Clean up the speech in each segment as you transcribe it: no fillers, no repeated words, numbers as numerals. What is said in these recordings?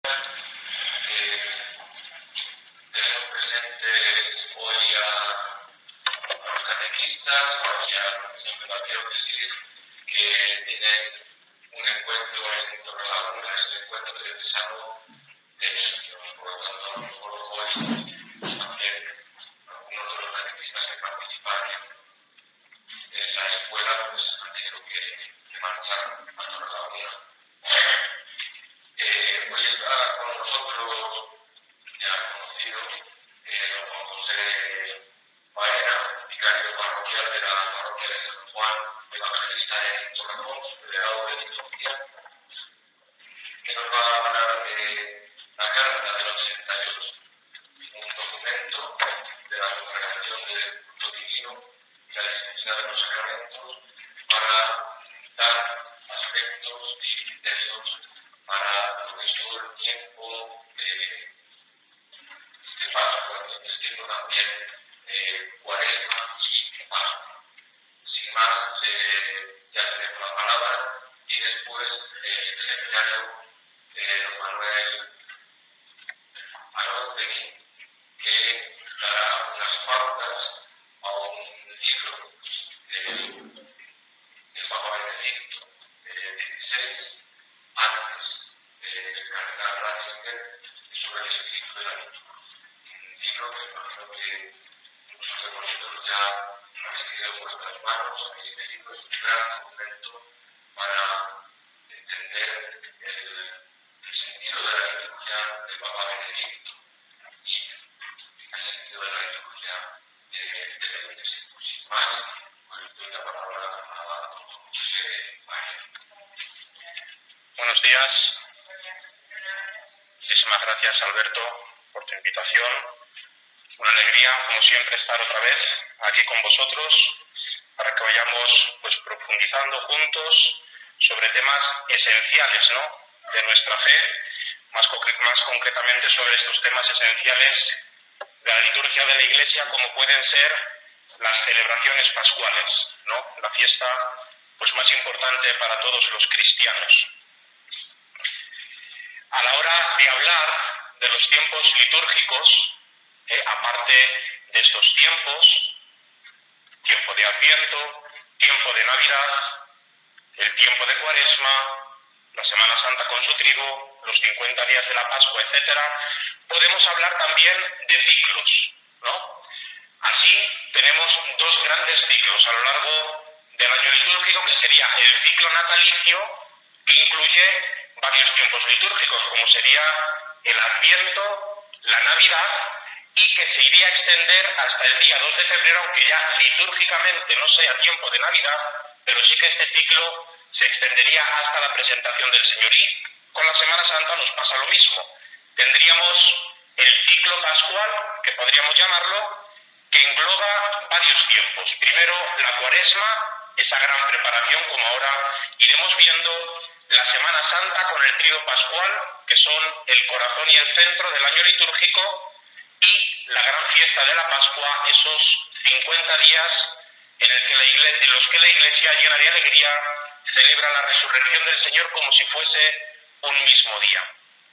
Tenemos presentes hoy a los catequistas y a los niños de la diócesis que tienen un encuentro en Torrelaguna, es el encuentro diocesano de niños. Por lo tanto, a lo mejor hoy también algunos de los catequistas que participan en la escuela pues han tenido que marchar a Torrelaguna. Hoy está con nosotros, ya conocido, don Juan José Baena, vicario parroquial de la parroquia de San Juan Evangelista en Torrejón, subdelegado de liturgia, que nos va a hablar de la Carta del 88, un documento de la congregación del culto divino y la disciplina de los sacramentos para dar aspectos y criterios para lo que es todo el tiempo de Pascua, el tiempo también Cuaresma y Pascua. Sin más, ya tenemos la palabra y después el seminario de don Manuel Anótegui, que dará unas pautas a un libro del Papa Benedicto XVI, antes del cardenal Ratzinger, sobre el espíritu de la liturgia. Un libro que imagino que muchos de vosotros ya habéis tenido en vuestras manos, habéis leído, es un gran documento para entender el sentido de la liturgia del Papa Benedicto y el sentido de la liturgia de la Iglesia. Pues sin más, pues doy la palabra a don José Baena. Buenos días. Muchísimas gracias, Alberto, por tu invitación. Una alegría, como siempre, estar otra vez aquí con vosotros para que vayamos profundizando juntos sobre temas esenciales, ¿no?, de nuestra fe, más concretamente sobre estos temas esenciales de la liturgia de la Iglesia, como pueden ser las celebraciones pascuales, ¿no?, la fiesta más importante para todos los cristianos. A la hora de hablar de los tiempos litúrgicos, aparte de estos tiempos, tiempo de Adviento, tiempo de Navidad, el tiempo de Cuaresma, la Semana Santa con su triduo, los 50 días de la Pascua, etc., podemos hablar también de ciclos, ¿no? Así tenemos dos grandes ciclos a lo largo del año litúrgico, que sería el ciclo natalicio, que incluye varios tiempos litúrgicos, como sería el Adviento, la Navidad, y que se iría a extender hasta el día 2 de febrero, aunque ya litúrgicamente no sea tiempo de Navidad, pero sí que este ciclo se extendería hasta la presentación del Señor. Y con la Semana Santa nos pasa lo mismo. Tendríamos el ciclo pascual, que podríamos llamarlo, que engloba varios tiempos. Primero, la Cuaresma, esa gran preparación, como ahora iremos viendo, la Semana Santa con el Tríodo Pascual, que son el corazón y el centro del año litúrgico, y la gran fiesta de la Pascua, esos 50 días en los que la Iglesia, llena de alegría, celebra la resurrección del Señor como si fuese un mismo día.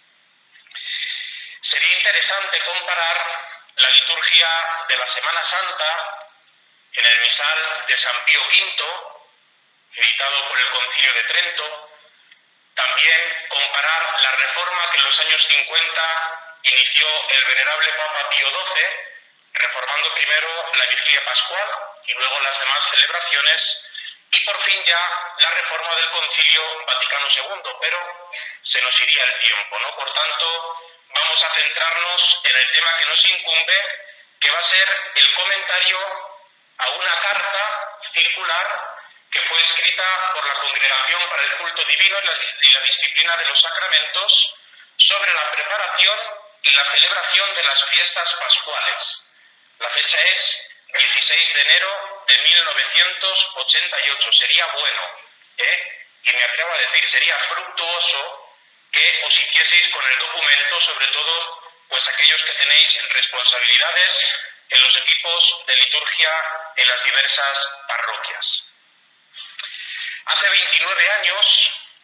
Sería interesante comparar la liturgia de la Semana Santa en el misal de San Pío V, editado por el Concilio de Trento. También comparar la reforma que en los años 50 inició el venerable Papa Pío XII, reformando primero la vigilia pascual y luego las demás celebraciones, y por fin ya la reforma del Concilio Vaticano II, pero se nos iría el tiempo, ¿no? Por tanto, vamos a centrarnos en el tema que nos incumbe, que va a ser el comentario a una carta circular que fue escrita por la Congregación para el Culto Divino y la Disciplina de los Sacramentos sobre la preparación y la celebración de las fiestas pascuales. La fecha es 16 de enero de 1988. Sería bueno, y me atrevo a decir, sería fructuoso que os hicieseis con el documento, sobre todo aquellos que tenéis responsabilidades en los equipos de liturgia en las diversas parroquias. Hace 29 años,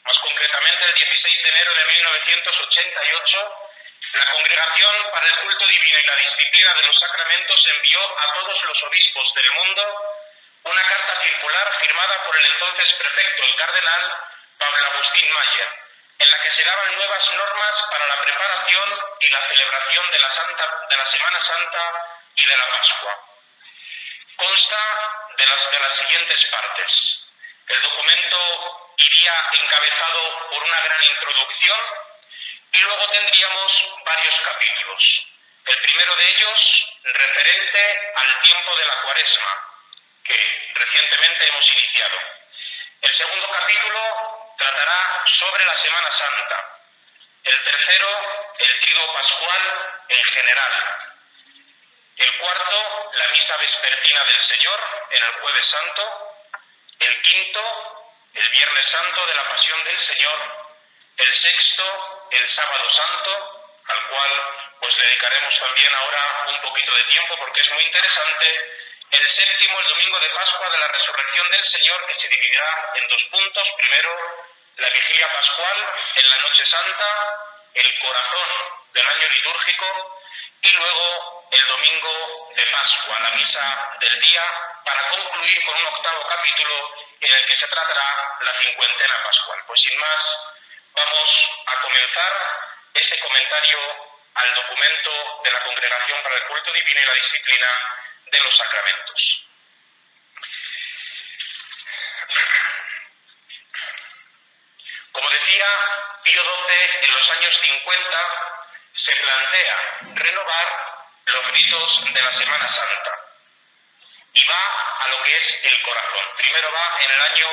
Más concretamente, el 16 de enero de 1988, la Congregación para el Culto Divino y la Disciplina de los Sacramentos envió a todos los obispos del mundo una carta circular firmada por el entonces prefecto, el cardenal Pablo Agustín Mayer, en la que se daban nuevas normas para la preparación y la celebración de la Semana Santa y de la Pascua. Consta de las siguientes partes. El documento iría encabezado por una gran introducción y luego tendríamos varios capítulos. El primero de ellos referente al tiempo de la Cuaresma, que recientemente hemos iniciado. El segundo capítulo tratará sobre la Semana Santa. El tercero, el Triduo Pascual en general. El cuarto, la Misa Vespertina del Señor en el Jueves Santo. El quinto, el Viernes Santo de la Pasión del Señor. El sexto, el Sábado Santo, al cual pues le dedicaremos también ahora un poquito de tiempo porque es muy interesante. El séptimo, el Domingo de Pascua de la Resurrección del Señor, que se dividirá en dos puntos. Primero, la Vigilia Pascual en la Noche Santa, el corazón del año litúrgico, y luego el Domingo de Pascua, la Misa del día, para concluir con un octavo capítulo en el que se tratará la cincuentena pascual. Pues sin más, vamos a comenzar este comentario al documento de la Congregación para el Culto Divino y la Disciplina de los Sacramentos. Como decía, Pío XII en los años 50 se plantea renovar los ritos de la Semana Santa y va a lo que es el corazón. Primero va en el año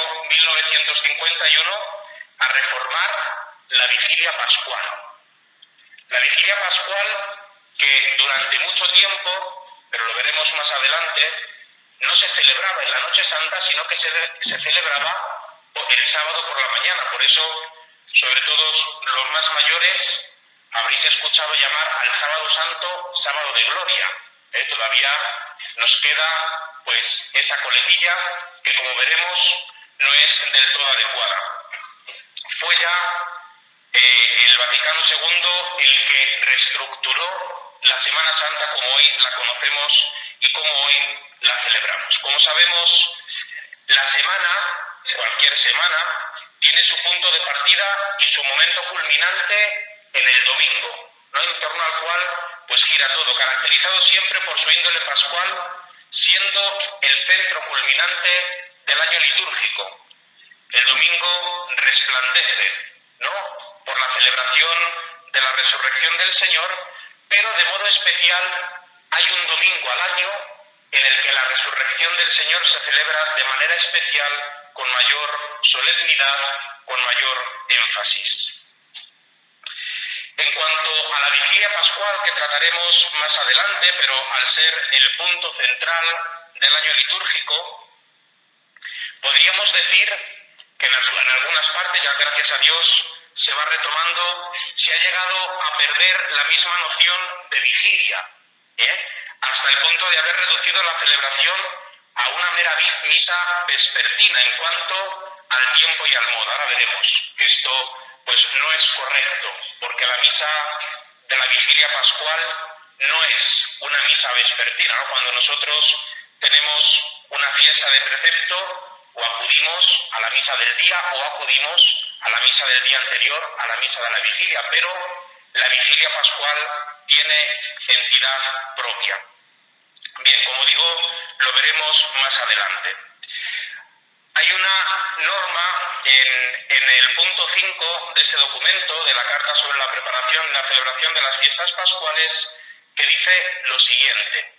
1951 a reformar la Vigilia Pascual. La Vigilia Pascual que durante mucho tiempo, pero lo veremos más adelante, no se celebraba en la Noche Santa, sino que se celebraba el sábado por la mañana. Por eso, sobre todo los más mayores, habréis escuchado llamar al Sábado Santo Sábado de Gloria. Todavía nos queda pues esa coletilla que, como veremos, no es del todo adecuada. Fue ya el Vaticano II el que reestructuró la Semana Santa como hoy la conocemos y como hoy la celebramos. Como sabemos, la semana, cualquier semana, tiene su punto de partida y su momento culminante en el domingo, ¿no? En torno al cual pues gira todo, caracterizado siempre por su índole pascual, siendo el centro culminante del año litúrgico. El domingo resplandece, ¿no?, por la celebración de la resurrección del Señor, pero de modo especial hay un domingo al año en el que la resurrección del Señor se celebra de manera especial, con mayor solemnidad, con mayor énfasis. En cuanto a la Vigilia Pascual, que trataremos más adelante, pero al ser el punto central del año litúrgico, podríamos decir que en algunas partes, ya gracias a Dios, se va retomando, se ha llegado a perder la misma noción de vigilia, hasta el punto de haber reducido la celebración a una mera misa vespertina en cuanto al tiempo y al modo. Ahora veremos que esto pues no es correcto, porque la misa de la Vigilia Pascual no es una misa vespertina, ¿no? Cuando nosotros tenemos una fiesta de precepto, o acudimos a la misa del día o acudimos a la misa del día anterior, a la misa de la vigilia, pero la Vigilia Pascual tiene entidad propia. Bien, como digo, lo veremos más adelante. Hay una norma en el punto 5 de este documento, de la Carta sobre la preparación y la celebración de las fiestas pascuales, que dice lo siguiente: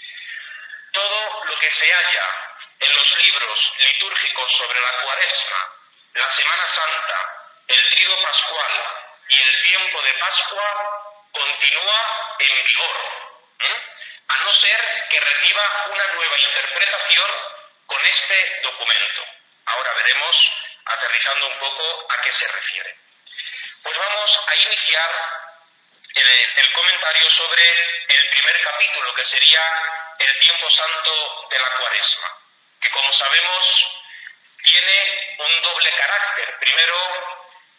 todo lo que se halla en los libros litúrgicos sobre la Cuaresma, la Semana Santa, el Triduo Pascual y el tiempo de Pascua continúa en vigor, a no ser que reciba una nueva interpretación con este documento. Ahora veremos, aterrizando un poco, a qué se refiere. Pues vamos a iniciar el comentario sobre el primer capítulo, que sería el tiempo santo de la Cuaresma, que, como sabemos, tiene un doble carácter. Primero,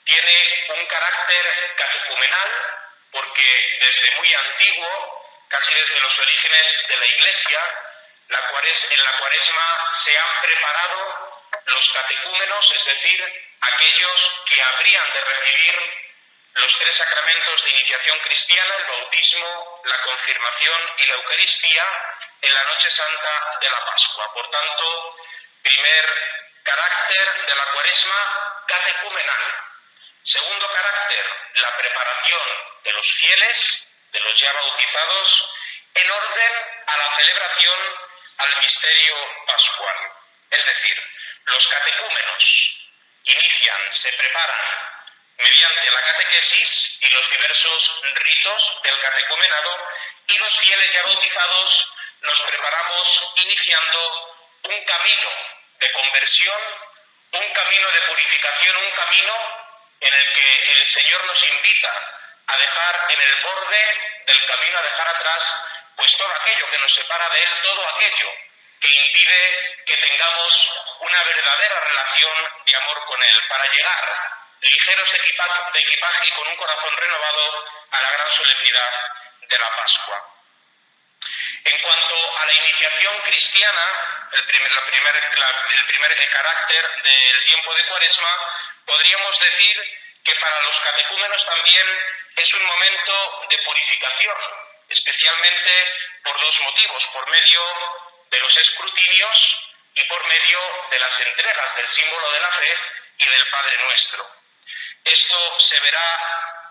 tiene un carácter catecumenal porque desde muy antiguo, casi desde los orígenes de la Iglesia, en la Cuaresma se han preparado los catecúmenos, es decir, aquellos que habrían de recibir los tres sacramentos de iniciación cristiana, el bautismo, la confirmación y la Eucaristía, en la noche santa de la Pascua. Por tanto, primer carácter de la Cuaresma, catecumenal. Segundo carácter, la preparación de los fieles, de los ya bautizados, en orden a la celebración al misterio pascual. Es decir, los catecúmenos inician, se preparan mediante la catequesis y los diversos ritos del catecumenado, y los fieles ya bautizados nos preparamos iniciando un camino de conversión, un camino de purificación, un camino en el que el Señor nos invita a dejar en el borde del camino, a dejar atrás pues todo aquello que nos separa de Él, todo aquello que impide que tengamos una verdadera relación de amor con Él, para llegar ligeros de equipaje y con un corazón renovado a la gran solemnidad de la Pascua. En cuanto a la iniciación cristiana, el primer carácter del tiempo de Cuaresma, podríamos decir que para los catecúmenos también es un momento de purificación, especialmente por dos motivos: por medio de los escrutinios y por medio de las entregas del símbolo de la fe y del Padre Nuestro. Esto se verá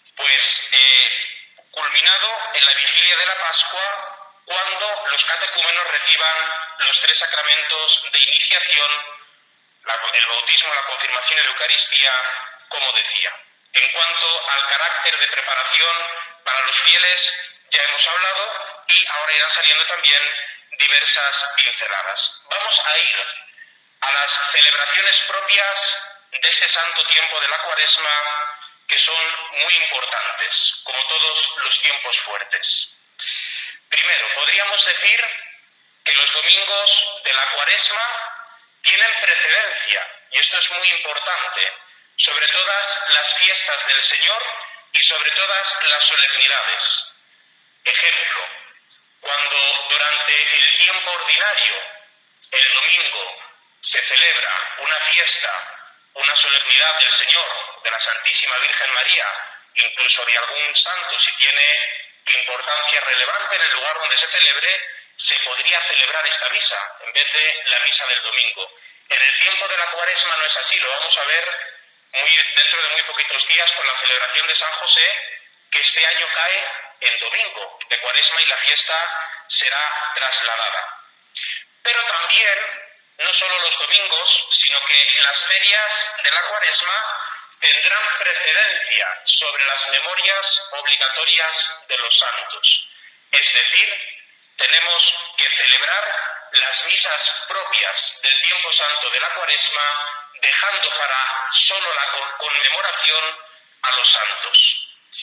culminado en la vigilia de la Pascua, cuando los catecúmenos reciban los tres sacramentos de iniciación, el bautismo, la confirmación y la Eucaristía, como decía. En cuanto al carácter de preparación para los fieles, ya hemos hablado, y ahora irán saliendo también diversas pinceladas. Vamos a ir a las celebraciones propias de este santo tiempo de la Cuaresma, que son muy importantes, como todos los tiempos fuertes. Primero, podríamos decir que los domingos de la Cuaresma tienen precedencia, y esto es muy importante, sobre todas las fiestas del Señor y sobre todas las solemnidades. Ejemplo, cuando durante el tiempo ordinario, el domingo, se celebra una fiesta, una solemnidad del Señor, de la Santísima Virgen María, incluso de algún santo, si tiene importancia relevante en el lugar donde se celebre, se podría celebrar esta misa en vez de la misa del domingo. En el tiempo de la Cuaresma no es así, lo vamos a ver dentro de muy poquitos días con la celebración de San José, que este año cae en domingo de Cuaresma y la fiesta será trasladada. Pero también, no solo los domingos, sino que las ferias de la Cuaresma tendrán precedencia sobre las memorias obligatorias de los santos. Es decir, tenemos que celebrar las misas propias del tiempo santo de la Cuaresma, dejando para solo la conmemoración a los santos.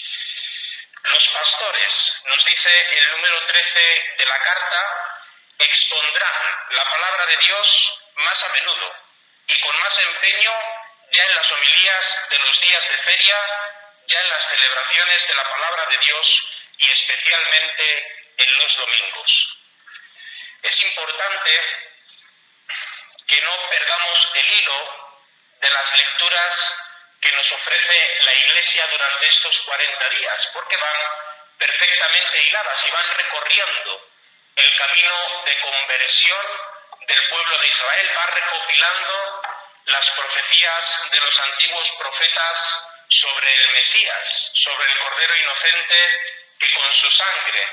Los pastores, nos dice el número 13 de la carta, expondrán la palabra de Dios más a menudo y con más empeño ya en las homilías de los días de feria, ya en las celebraciones de la palabra de Dios y especialmente en los domingos. Es importante que no perdamos el hilo de las lecturas que nos ofrece la Iglesia durante estos 40 días, porque van perfectamente hiladas y van recorriendo el camino de conversión del pueblo de Israel, va recopilando las profecías de los antiguos profetas sobre el Mesías, sobre el Cordero Inocente que con su sangre,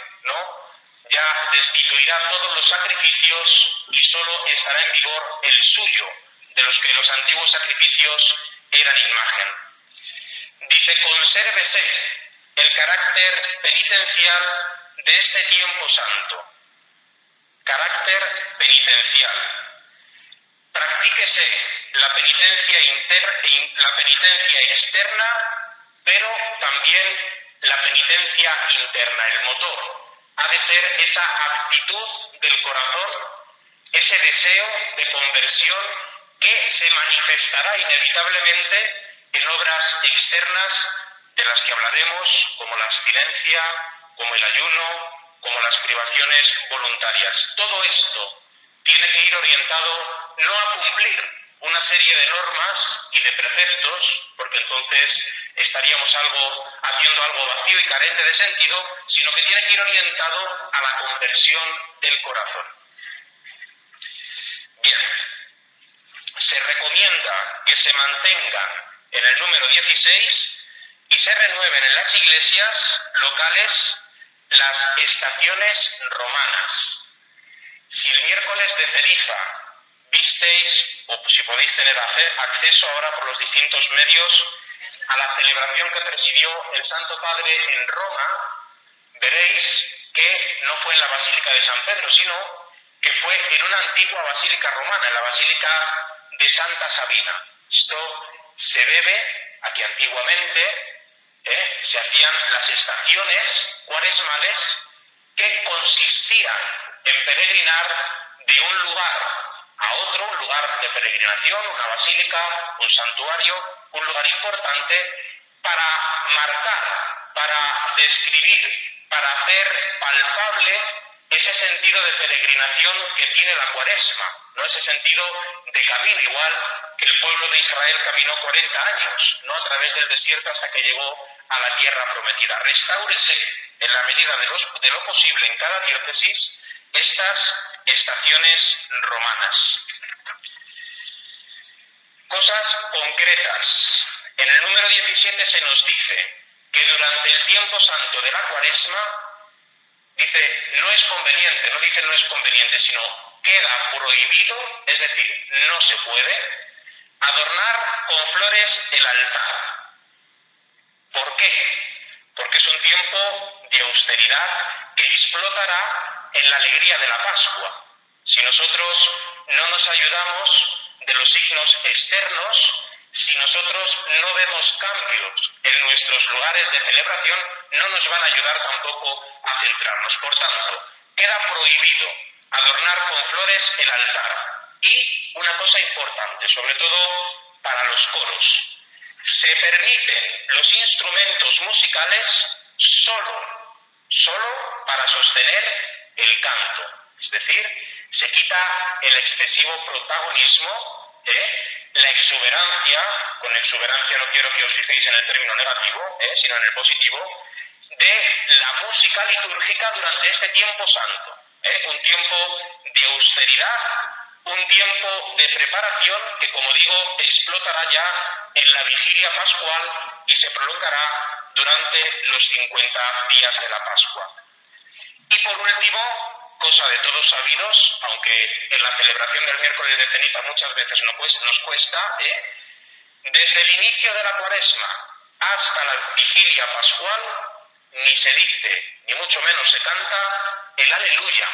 ya destituirá todos los sacrificios y solo estará en vigor el suyo, de los que los antiguos sacrificios eran imagen. Dice: consérvese el carácter penitencial de este tiempo santo. Carácter penitencial. Practíquese la penitencia externa, pero también la penitencia interna, el motor. Ha de ser esa actitud del corazón, ese deseo de conversión que se manifestará inevitablemente en obras externas de las que hablaremos, como la abstinencia, como el ayuno, como las privaciones voluntarias. Todo esto tiene que ir orientado no a cumplir una serie de normas y de preceptos, porque entonces estaríamos haciendo algo vacío y carente de sentido, sino que tiene que ir orientado a la conversión del corazón. Bien, se recomienda que se mantengan en el número 16 y se renueven en las iglesias locales las estaciones romanas. Si el miércoles de ceniza visteis, o si podéis tener acceso ahora por los distintos medios, a la celebración que presidió el Santo Padre en Roma, veréis que no fue en la Basílica de San Pedro, sino que fue en una antigua basílica romana, en la Basílica de Santa Sabina. Esto se debe a que antiguamente se hacían las estaciones cuaresmales que consistían en peregrinar de un lugar a otro, un lugar de peregrinación, una basílica, un santuario, un lugar importante, para marcar, para describir, para hacer palpable ese sentido de peregrinación que tiene la Cuaresma, ¿no? Ese sentido de camino, igual que el pueblo de Israel caminó 40 años, no a través del desierto hasta que llegó a la tierra prometida. Restáurese en la medida de lo posible en cada diócesis estas estaciones romanas. Cosas concretas. En el número 17 se nos dice que durante el tiempo santo de la Cuaresma, dice no es conveniente, no dice no es conveniente, sino queda prohibido, es decir, no se puede, adornar con flores el altar. ¿Por qué? Porque es un tiempo de austeridad que explotará en la alegría de la Pascua. Si nosotros no nos ayudamos de los signos externos, si nosotros no vemos cambios en nuestros lugares de celebración, no nos van a ayudar tampoco a centrarnos. Por tanto, queda prohibido adornar con flores el altar. Y una cosa importante, sobre todo para los coros, se permiten los instrumentos musicales solo para sostener el canto. Es decir, se quita el excesivo protagonismo, la exuberancia, con exuberancia no quiero que os fijéis en el término negativo, sino en el positivo, de la música litúrgica durante este tiempo santo. Un tiempo de austeridad, un tiempo de preparación que, como digo, explotará ya en la vigilia pascual y se prolongará durante los 50 días de la Pascua. Y por último, cosa de todos sabidos, aunque en la celebración del miércoles de ceniza muchas veces nos cuesta, desde el inicio de la Cuaresma hasta la vigilia pascual ni se dice, ni mucho menos se canta el aleluya.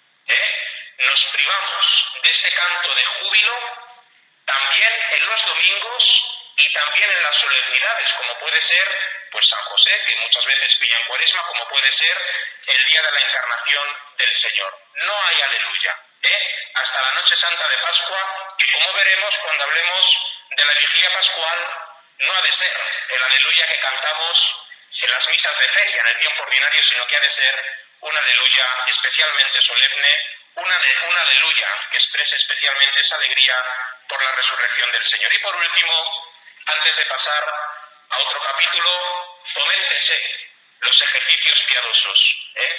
Nos privamos de este canto de júbilo también en los domingos y también en las solemnidades, como puede ser pues San José, que muchas veces pilla en Cuaresma, como puede ser el día de la encarnación del Señor. No hay aleluya, hasta la noche santa de Pascua, que como veremos cuando hablemos de la vigilia pascual, no ha de ser el aleluya que cantamos en las misas de feria, en el tiempo ordinario, sino que ha de ser un aleluya especialmente solemne, una aleluya que exprese especialmente esa alegría por la resurrección del Señor. Y por último, antes de pasar a otro capítulo, foméntese los ejercicios piadosos.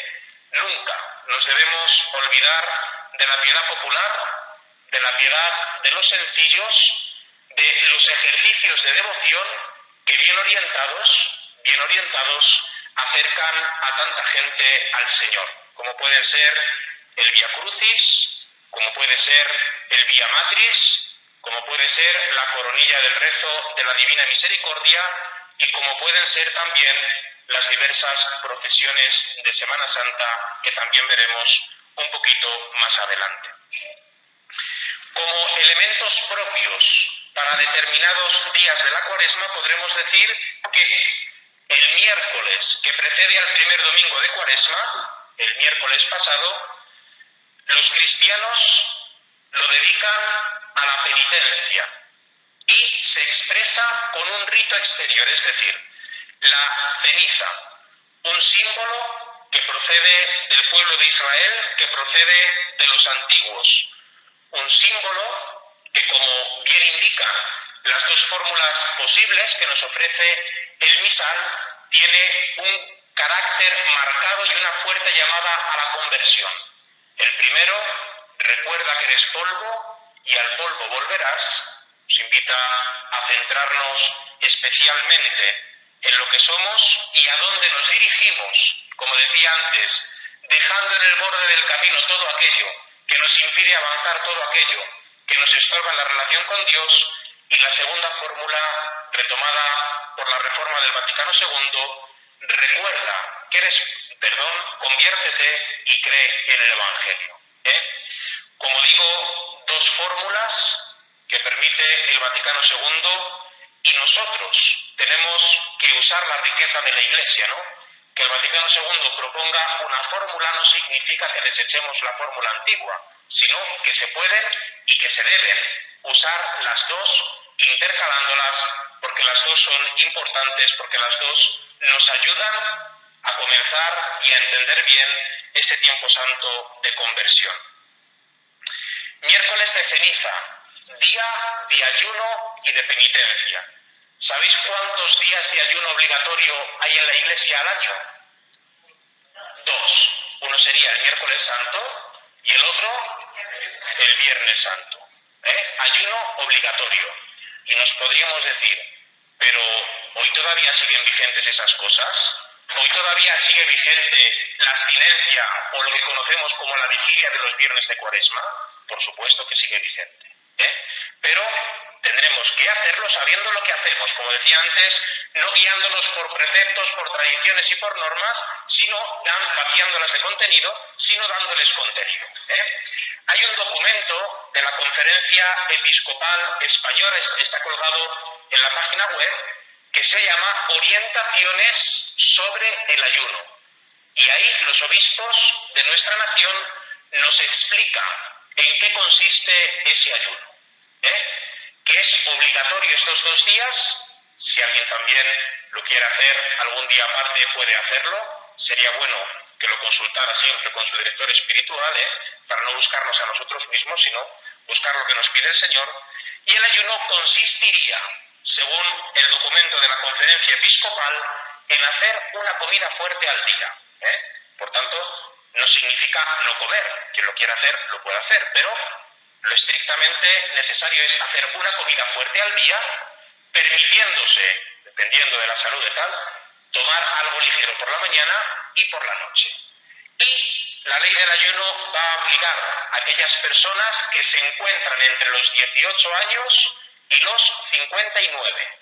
Nunca nos debemos olvidar de la piedad popular, de la piedad de los sencillos, de los ejercicios de devoción que bien orientados acercan a tanta gente al Señor, como pueden ser el Via Crucis, como puede ser el Via Matris, como puede ser la coronilla del rezo de la Divina Misericordia y como pueden ser también las diversas procesiones de Semana Santa que también veremos un poquito más adelante. Como elementos propios para determinados días de la Cuaresma podremos decir que el miércoles que precede al primer domingo de Cuaresma, el miércoles pasado, los cristianos lo dedican a la penitencia y y se expresa con un rito exterior, es decir, la ceniza, un símbolo que procede del pueblo de Israel, que procede de los antiguos, un símbolo que, como bien indican las dos fórmulas posibles que nos ofrece el misal, tiene un carácter marcado y una fuerte llamada a la conversión. El primero, recuerda que eres polvo y al polvo volverás, nos invita a centrarnos especialmente en lo que somos y a dónde nos dirigimos, como decía antes, dejando en el borde del camino todo aquello que nos impide avanzar, todo aquello que nos estorba en la relación con Dios. Y la segunda fórmula, retomada por la Reforma del Vaticano II, recuerda que conviértete y cree en el Evangelio. Como digo, dos fórmulas que permite el Vaticano II, y nosotros tenemos que usar la riqueza de la Iglesia, ¿no? Que el Vaticano II proponga una fórmula no significa que desechemos la fórmula antigua, sino que se pueden y que se deben usar las dos, intercalándolas, porque las dos son importantes, porque las dos nos ayudan a comenzar y a entender bien este tiempo santo de conversión. Miércoles de ceniza, día de ayuno y de penitencia. ¿Sabéis cuántos días de ayuno obligatorio hay en la Iglesia al año? 2. Uno sería el miércoles santo y el otro el viernes santo. Ayuno obligatorio. Y nos podríamos decir, pero ¿hoy todavía siguen vigentes esas cosas? ¿Hoy todavía sigue vigente la abstinencia o lo que conocemos como la vigilia de los viernes de Cuaresma? Por supuesto que sigue vigente. Pero tendremos que hacerlo sabiendo lo que hacemos, como decía antes, no guiándonos por preceptos, por tradiciones y por normas, sino vaciándolas de contenido, sino dándoles contenido. Hay un documento de la Conferencia Episcopal Española, está colgado en la página web, que se llama Orientaciones sobre el ayuno. Y ahí los obispos de nuestra nación nos explican en qué consiste ese ayuno. Que es obligatorio estos 2 días. Si alguien también lo quiere hacer algún día aparte, puede hacerlo. Sería bueno que lo consultara siempre con su director espiritual, para no buscarnos a nosotros mismos, sino buscar lo que nos pide el Señor. Y el ayuno consistiría, según el documento de la Conferencia Episcopal, en hacer una comida fuerte al día. Por tanto, no significa no comer. Quien lo quiera hacer, lo puede hacer, pero lo estrictamente necesario es hacer una comida fuerte al día, permitiéndose, dependiendo de la salud y tal, tomar algo ligero por la mañana y por la noche. Y la ley del ayuno va a obligar a aquellas personas que se encuentran entre los 18 años y los 59.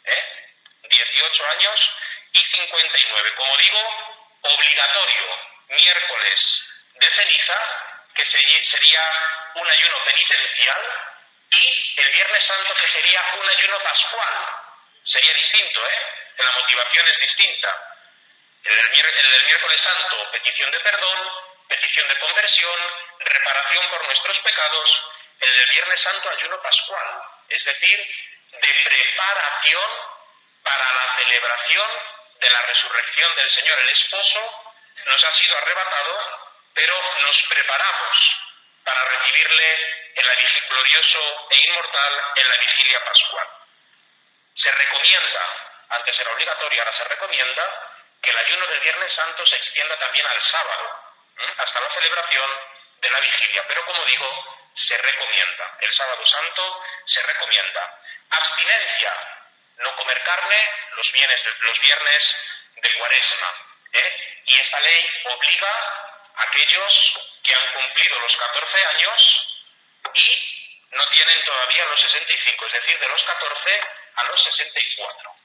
18 años y 59. Como digo, obligatorio miércoles de ceniza, que sería un ayuno penitencial, y el Viernes Santo, que sería un ayuno pascual. Sería distinto, la motivación es distinta. El del miércoles santo, petición de perdón, petición de conversión, reparación por nuestros pecados. El del Viernes Santo, ayuno pascual, es decir, de preparación para la celebración de la resurrección del Señor. El esposo nos ha sido arrebatado, pero nos preparamos para recibirle en la glorioso e inmortal en la vigilia pascual. Se recomienda, antes era obligatorio, ahora se recomienda, que el ayuno del Viernes Santo se extienda también al sábado, hasta la celebración de la vigilia. Pero como digo, se recomienda. El sábado santo se recomienda. Abstinencia, no comer carne los viernes de Cuaresma. Y esta ley obliga a aquellos que han cumplido los 14 años y no tienen todavía los 65, es decir, de los 14 a los 64.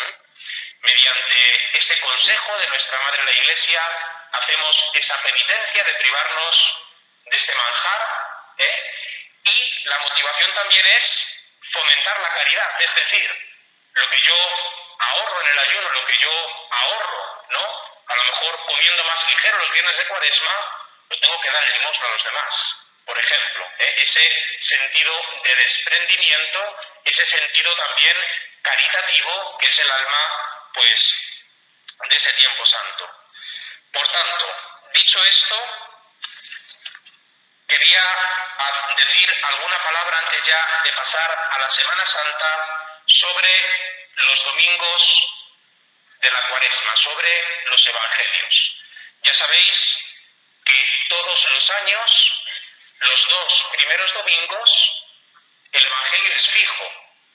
Mediante este consejo de nuestra Madre la Iglesia hacemos esa penitencia de privarnos de este manjar, y la motivación también es fomentar la caridad, es decir, lo que yo ahorro en el ayuno, lo que yo ahorro, ¿no? A lo mejor comiendo más ligero los viernes de Cuaresma, lo tengo que dar en limosna a los demás. por ejemplo, ese sentido de desprendimiento, ese sentido también caritativo que es el alma, pues, de ese tiempo santo. Por tanto, dicho esto, quería decir alguna palabra antes ya de pasar a la Semana Santa sobre los domingos de la Cuaresma, sobre los Evangelios. Ya sabéis que todos los años, los 2 primeros domingos, el Evangelio es fijo.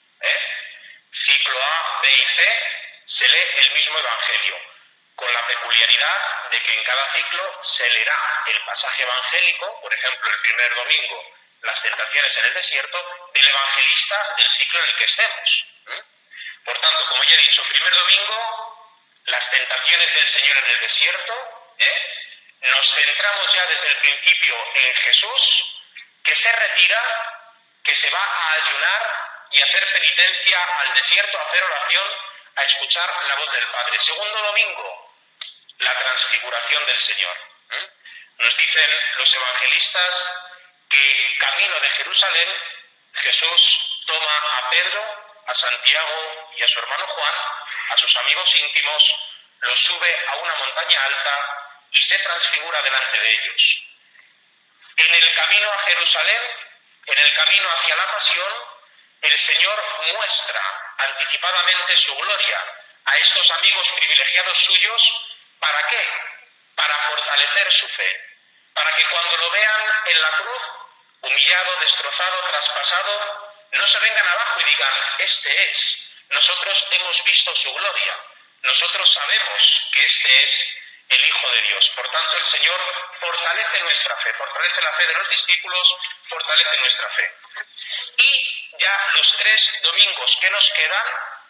Ciclo A, B y C, se lee el mismo Evangelio, con la peculiaridad de que en cada ciclo se leerá el pasaje evangélico, por ejemplo, el primer domingo, las tentaciones en el desierto, del evangelista del ciclo en el que estemos. Por tanto, como ya he dicho, primer domingo, las tentaciones del Señor en el desierto, nos centramos ya desde el principio en Jesús, que se retira, que se va a ayunar y hacer penitencia al desierto, a hacer oración, a escuchar la voz del Padre. Segundo domingo, la transfiguración del Señor. Nos dicen los evangelistas que camino de Jerusalén, Jesús toma a Pedro, a Santiago y a su hermano Juan, a sus amigos íntimos, los sube a una montaña alta y se transfigura delante de ellos. En el camino a Jerusalén, en el camino hacia la pasión, el Señor muestra anticipadamente su gloria a estos amigos privilegiados suyos. ¿Para qué? Para fortalecer su fe, para que cuando lo vean en la cruz, humillado, destrozado, traspasado, no se vengan abajo y digan, este es, nosotros hemos visto su gloria, nosotros sabemos que este es el Hijo de Dios. Por tanto, el Señor fortalece nuestra fe, fortalece la fe de los discípulos, fortalece nuestra fe. Y ya los 3 domingos que nos quedan,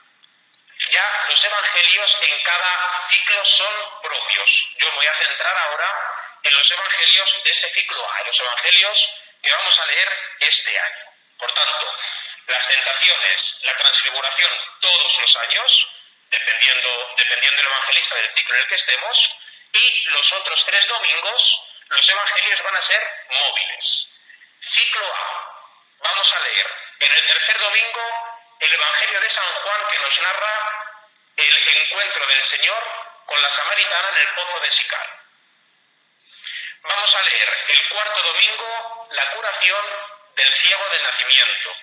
ya los evangelios en cada ciclo son propios. Yo me voy a centrar ahora en los evangelios de este ciclo A, en los evangelios que vamos a leer este año. Por tanto, las tentaciones, la transfiguración todos los años, dependiendo del evangelista del ciclo en el que estemos, y los otros 3 domingos, los evangelios van a ser móviles. Ciclo A, vamos a leer en el tercer domingo el Evangelio de San Juan, que nos narra el encuentro del Señor con la samaritana en el pozo de Sicar. Vamos a leer el cuarto domingo la curación del ciego de nacimiento.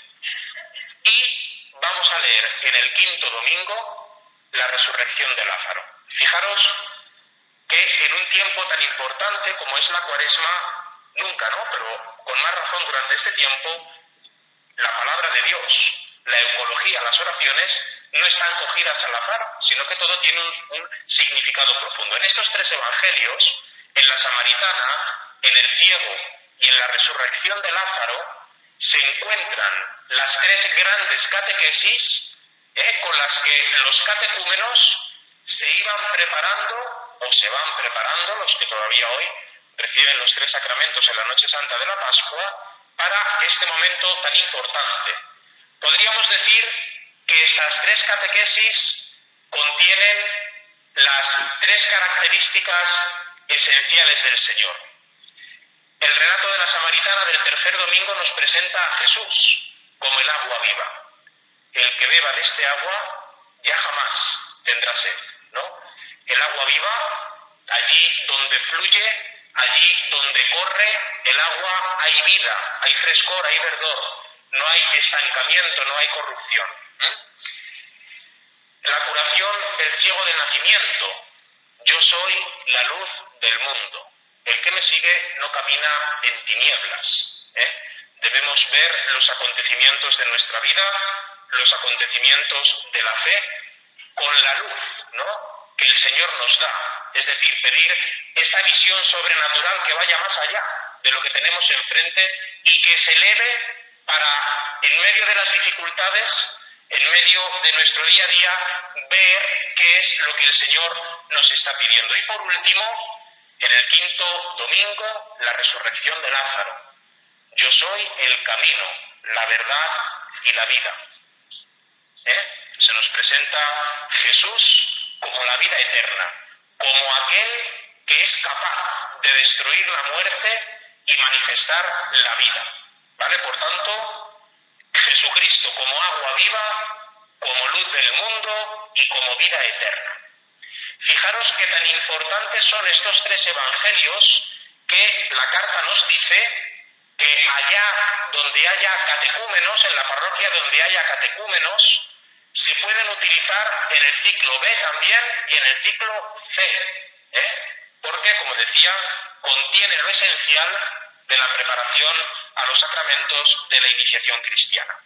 Y vamos a leer en el quinto domingo la resurrección de Lázaro. Fijaros que en un tiempo tan importante como es la Cuaresma, nunca, ¿no? Pero con más razón durante este tiempo, la palabra de Dios, la eucología, las oraciones, no están cogidas al azar, sino que todo tiene un significado profundo. En estos 3 evangelios, en la samaritana, en el ciego y en la resurrección de Lázaro, se encuentran las 3 grandes catequesis con las que los catecúmenos se iban preparando, o se van preparando, los que todavía hoy reciben los 3 sacramentos en la Noche Santa de la Pascua, para este momento tan importante. Podríamos decir que estas 3 catequesis contienen las 3 características esenciales del Señor. El relato de la samaritana del tercer domingo nos presenta a Jesús como el agua viva. El que beba de este agua ya jamás tendrá sed, ¿no? El agua viva, allí donde fluye, allí donde corre el agua, hay vida, hay frescor, hay verdor, no hay estancamiento, no hay corrupción. La curación del ciego del nacimiento. Yo soy la luz del mundo. El que me sigue no camina en tinieblas. Debemos ver los acontecimientos de nuestra vida, los acontecimientos de la fe, con la luz, ¿no?, que el Señor nos da. Es decir, pedir esta visión sobrenatural que vaya más allá de lo que tenemos enfrente y que se eleve para, en medio de las dificultades, en medio de nuestro día a día, ver qué es lo que el Señor nos está pidiendo. Y por último, en el quinto domingo, la resurrección de Lázaro. Yo soy el camino, la verdad y la vida. Se nos presenta Jesús como la vida eterna, como aquel que es capaz de destruir la muerte y manifestar la vida. ¿Vale? Por tanto, Jesucristo como agua viva, como luz del mundo y como vida eterna. Fijaros que tan importantes son estos tres evangelios que la carta nos dice que allá donde haya catecúmenos, en la parroquia donde haya catecúmenos, se pueden utilizar en el ciclo B también y en el ciclo C, porque, como decía, contiene lo esencial de la preparación a los sacramentos de la iniciación cristiana.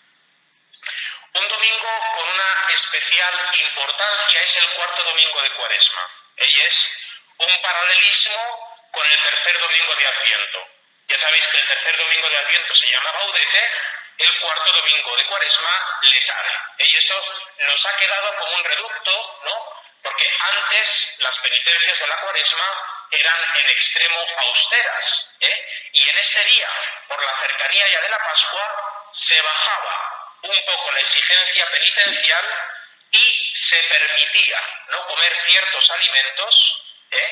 Un domingo con una especial importancia es el cuarto domingo de Cuaresma, y es un paralelismo con el tercer domingo de Adviento. Ya sabéis que el tercer domingo de Adviento se llama Gaudete, el cuarto domingo de Cuaresma, Letare. Y esto nos ha quedado como un reducto, ¿no? Porque antes las penitencias de la Cuaresma eran en extremo austeras, y en este día, por la cercanía ya de la Pascua, se bajaba un poco la exigencia penitencial y se permitía no comer ciertos alimentos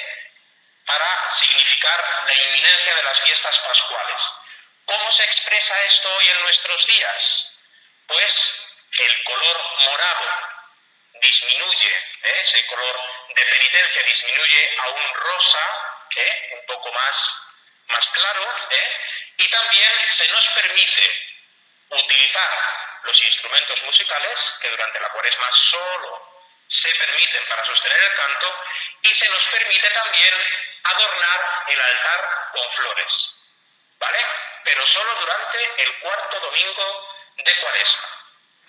para significar la inminencia de las fiestas pascuales. ¿Cómo se expresa esto hoy en nuestros días? Pues el color morado disminuye, ese color de penitencia disminuye a un rosa, un poco más claro, y también se nos permite utilizar los instrumentos musicales, que durante la Cuaresma solo se permiten para sostener el canto, y se nos permite también adornar el altar con flores, ¿vale? Pero solo durante el cuarto domingo de Cuaresma.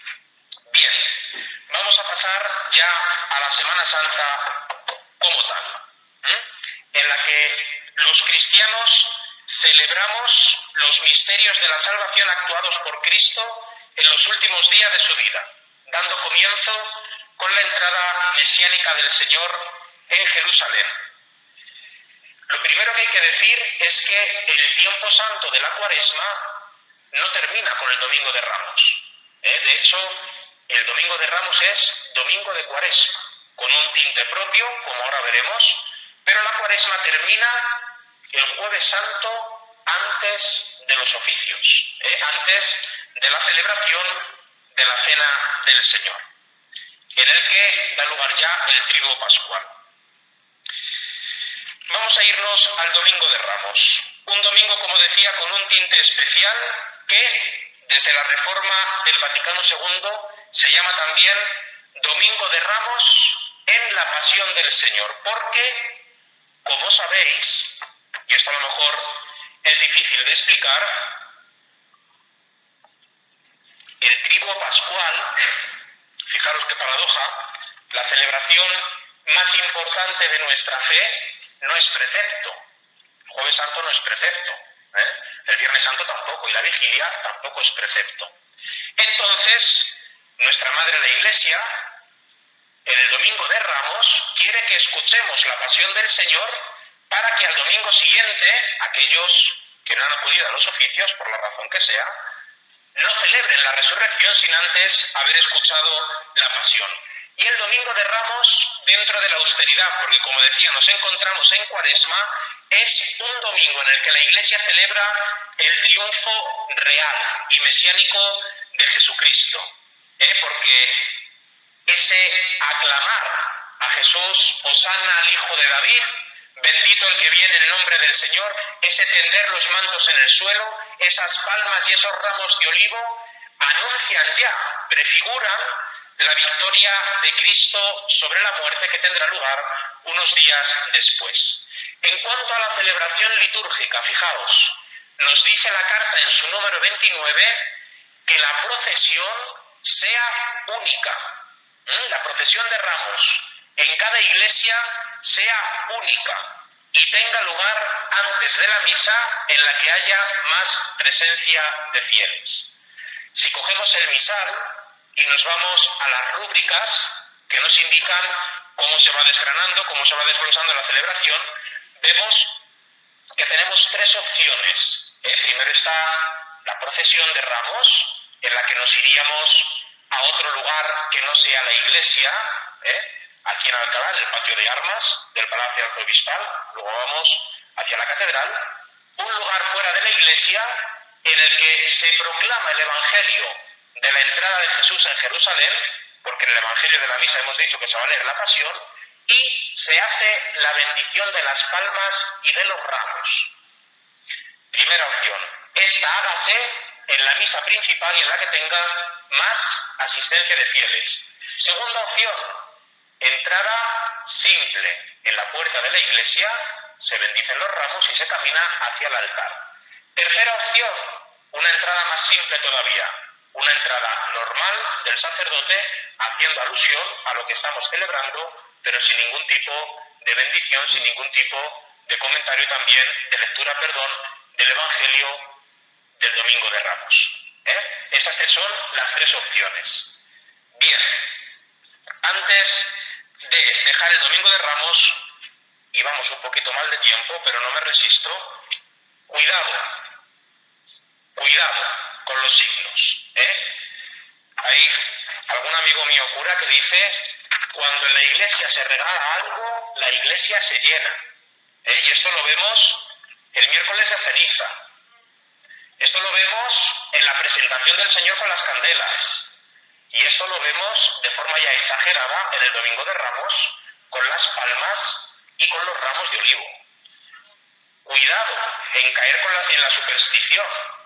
Bien, vamos a pasar ya a la Semana Santa como tal, en la que los cristianos celebramos los misterios de la salvación actuados por Cristo en los últimos días de su vida, dando comienzo con la entrada mesiánica del Señor en Jerusalén. Lo primero que hay que decir es que el tiempo santo de la Cuaresma no termina con el Domingo de Ramos. De hecho, el Domingo de Ramos es Domingo de Cuaresma, con un tinte propio, como ahora veremos, pero la Cuaresma termina el Jueves Santo antes de los oficios, antes de la celebración de la Cena del Señor, en el que da lugar ya el Triduo Pascual. Vamos a irnos al Domingo de Ramos, un domingo, como decía, con un tinte especial que, desde la reforma del Vaticano II, se llama también Domingo de Ramos en la Pasión del Señor, porque, como sabéis, y esto a lo mejor es difícil de explicar, el Triduo Pascual, fijaros qué paradoja, la celebración más importante de nuestra fe no es precepto. El Jueves Santo no es precepto, el Viernes Santo tampoco, y la Vigilia tampoco es precepto. Entonces, nuestra Madre la Iglesia, en el Domingo de Ramos, quiere que escuchemos la Pasión del Señor para que al domingo siguiente, aquellos que no han acudido a los oficios, por la razón que sea, no celebren la resurrección sin antes haber escuchado la Pasión. Y el Domingo de Ramos, dentro de la austeridad, porque como decía, nos encontramos en Cuaresma, es un domingo en el que la Iglesia celebra el triunfo real y mesiánico de Jesucristo, porque ese aclamar a Jesús, Hosana al Hijo de David, bendito el que viene en nombre del Señor, ese tender los mantos en el suelo, esas palmas y esos ramos de olivo, anuncian ya, prefiguran la victoria de Cristo sobre la muerte que tendrá lugar unos días después. En cuanto a la celebración litúrgica, fijaos, nos dice la carta en su número 29 que la procesión sea única. La procesión de Ramos en cada iglesia sea única y tenga lugar antes de la misa en la que haya más presencia de fieles. Si cogemos el misal y nos vamos a las rúbricas que nos indican cómo se va desgranando, cómo se va desglosando la celebración, vemos que tenemos tres opciones. Primero está la procesión de Ramos, en la que nos iríamos a otro lugar que no sea la iglesia, aquí en Alcalá, en el patio de armas del Palacio Arzobispal, luego vamos hacia la catedral. un lugar fuera de la iglesia en el que se proclama el Evangelio de la entrada de Jesús en Jerusalén, porque en el Evangelio de la Misa hemos dicho que se va a leer la Pasión, y se hace la bendición de las palmas y de los ramos. Primera opción, esta hágase en la misa principal y en la que tenga más asistencia de fieles. Segunda opción, entrada simple. En la puerta de la iglesia se bendicen los ramos y se camina hacia el altar. Tercera opción, una entrada más simple todavía, una entrada normal del sacerdote haciendo alusión a lo que estamos celebrando, pero sin ningún tipo de bendición, sin ningún tipo de comentario también, de lectura, del Evangelio del Domingo de Ramos. Estas tres son las tres opciones. Bien, antes de dejar el Domingo de Ramos, y vamos un poquito mal de tiempo, pero no me resisto, cuidado con los signos. Hay algún amigo mío cura que dice, cuando en la iglesia se regala algo, la iglesia se llena. Y esto lo vemos el miércoles de ceniza. Esto lo vemos en la presentación del Señor con las candelas. Y esto lo vemos de forma ya exagerada en el Domingo de Ramos, con las palmas y con los ramos de olivo. Cuidado en caer en la superstición.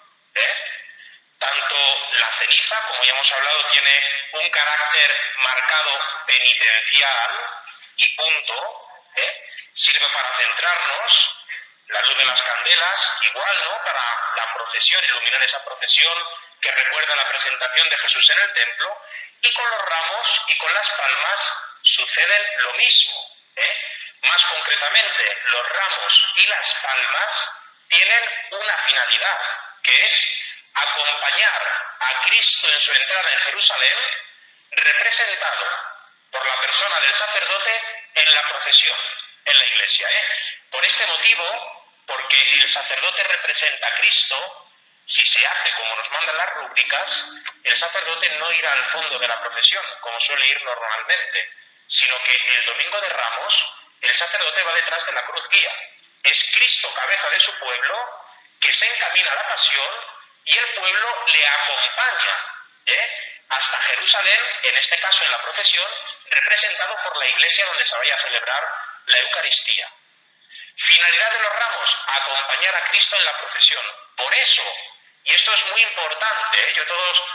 Tanto la ceniza, como ya hemos hablado, tiene un carácter marcado penitencial y punto. Sirve para centrarnos. La luz de las candelas, igual, ¿no? Para la procesión, iluminar esa procesión que recuerda la presentación de Jesús en el templo. Y con los ramos y con las palmas suceden lo mismo. Más concretamente, los ramos y las palmas tienen una finalidad, que es acompañar a Cristo en su entrada en Jerusalén, representado por la persona del sacerdote en la procesión, en la iglesia. Por este motivo, porque el sacerdote representa a Cristo, si se hace como nos mandan las rúbricas, el sacerdote no irá al fondo de la procesión, como suele ir normalmente, sino que el Domingo de Ramos, el sacerdote va detrás de la cruz guía. Es Cristo, cabeza de su pueblo, que se encamina a la pasión y el pueblo le acompaña hasta Jerusalén, en este caso en la procesión, representado por la iglesia donde se vaya a celebrar la Eucaristía. Finalidad de los ramos, acompañar a Cristo en la procesión. Por eso, y esto es muy importante, yo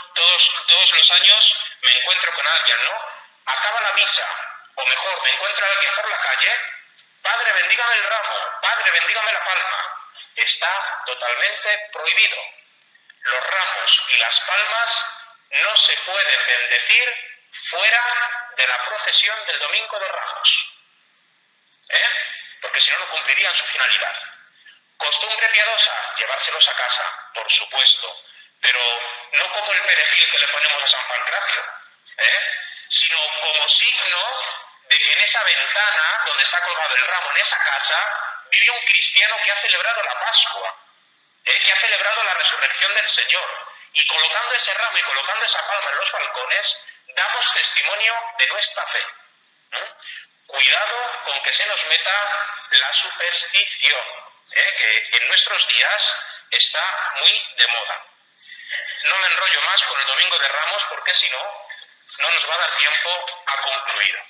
todos los años me encuentro con alguien, ¿no? Acaba la misa, o mejor, me encuentro a alguien por la calle, Padre, bendígame el ramo, Padre, bendígame la palma. Está totalmente prohibido. Los ramos y las palmas no se pueden bendecir fuera de la procesión del Domingo de Ramos. Porque si no, no cumplirían su finalidad. Costumbre piadosa, llevárselos a casa, por supuesto, pero no como el perejil que le ponemos a San Pancracio, sino como signo de que en esa ventana donde está colgado el ramo, en esa casa, vive un cristiano que ha celebrado la Pascua, que ha celebrado la resurrección del Señor, y colocando ese ramo y colocando esa palma en los balcones, damos testimonio de nuestra fe. Cuidado con que se nos meta la superstición, que en nuestros días está muy de moda. No me enrollo más con el Domingo de Ramos porque si no, no nos va a dar tiempo a concluir.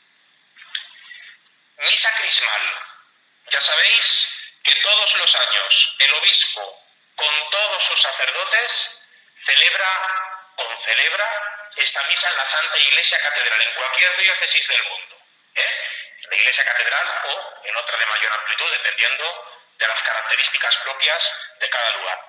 Misa crismal. Ya sabéis que todos los años el obispo, con todos sus sacerdotes, celebra esta misa en la Santa Iglesia Catedral, en cualquier diócesis del mundo. En la Iglesia Catedral o en otra de mayor amplitud, dependiendo de las características propias de cada lugar.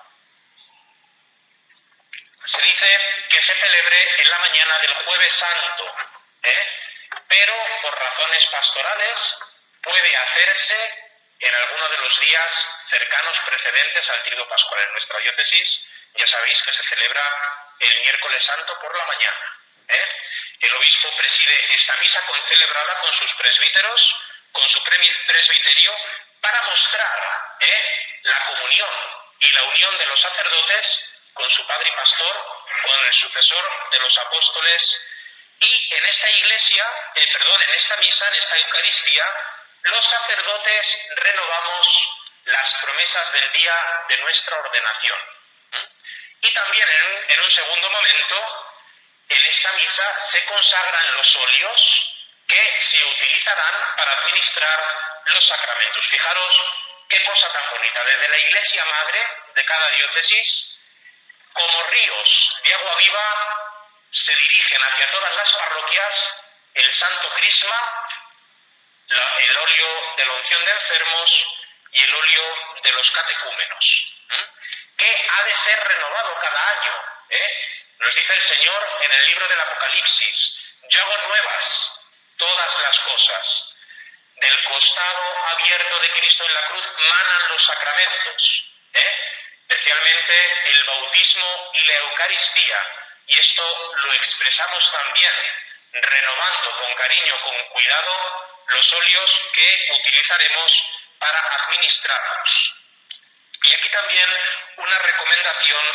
Se dice que se celebre en la mañana del Jueves Santo, pero por razones pastorales puede hacerse en alguno de los días cercanos precedentes al Tríodo Pascual. En nuestra diócesis ya sabéis que se celebra el Miércoles Santo por la mañana. El obispo preside esta misa concelebrada con sus presbíteros, con su presbiterio, para mostrar la comunión y la unión de los sacerdotes con su padre y pastor, con el sucesor de los apóstoles. Y en esta en esta misa, en esta Eucaristía, los sacerdotes renovamos las promesas del día de nuestra ordenación. Y también en un segundo momento, en esta misa se consagran los óleos que se utilizarán para administrar los sacramentos. Fijaros qué cosa tan bonita. Desde la Iglesia Madre de cada diócesis, como ríos de agua viva, se dirigen hacia todas las parroquias el Santo Crisma, el óleo de la unción de enfermos y el óleo de los catecúmenos, que ha de ser renovado cada año. Nos dice el Señor en el libro del Apocalipsis: yo hago nuevas todas las cosas. Del costado abierto de Cristo en la cruz manan los sacramentos, especialmente el bautismo y la Eucaristía, y esto lo expresamos también renovando con cariño, con cuidado, los óleos que utilizaremos para administrarlos. Y aquí también una recomendación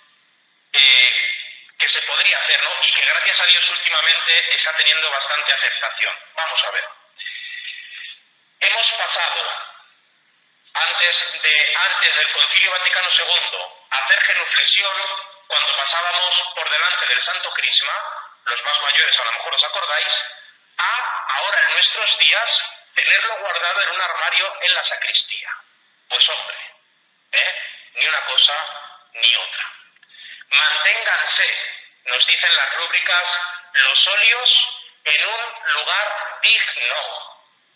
que se podría hacer, ¿no? Y que gracias a Dios últimamente está teniendo bastante aceptación. Vamos a ver. Hemos pasado, antes del Concilio Vaticano II, a hacer genuflexión cuando pasábamos por delante del Santo Crisma, los más mayores a lo mejor os acordáis, a ahora en nuestros días tenerlo guardado en un armario en la sacristía. Pues hombre, ni una cosa ni otra. Manténganse, nos dicen las rúbricas, los óleos en un lugar digno,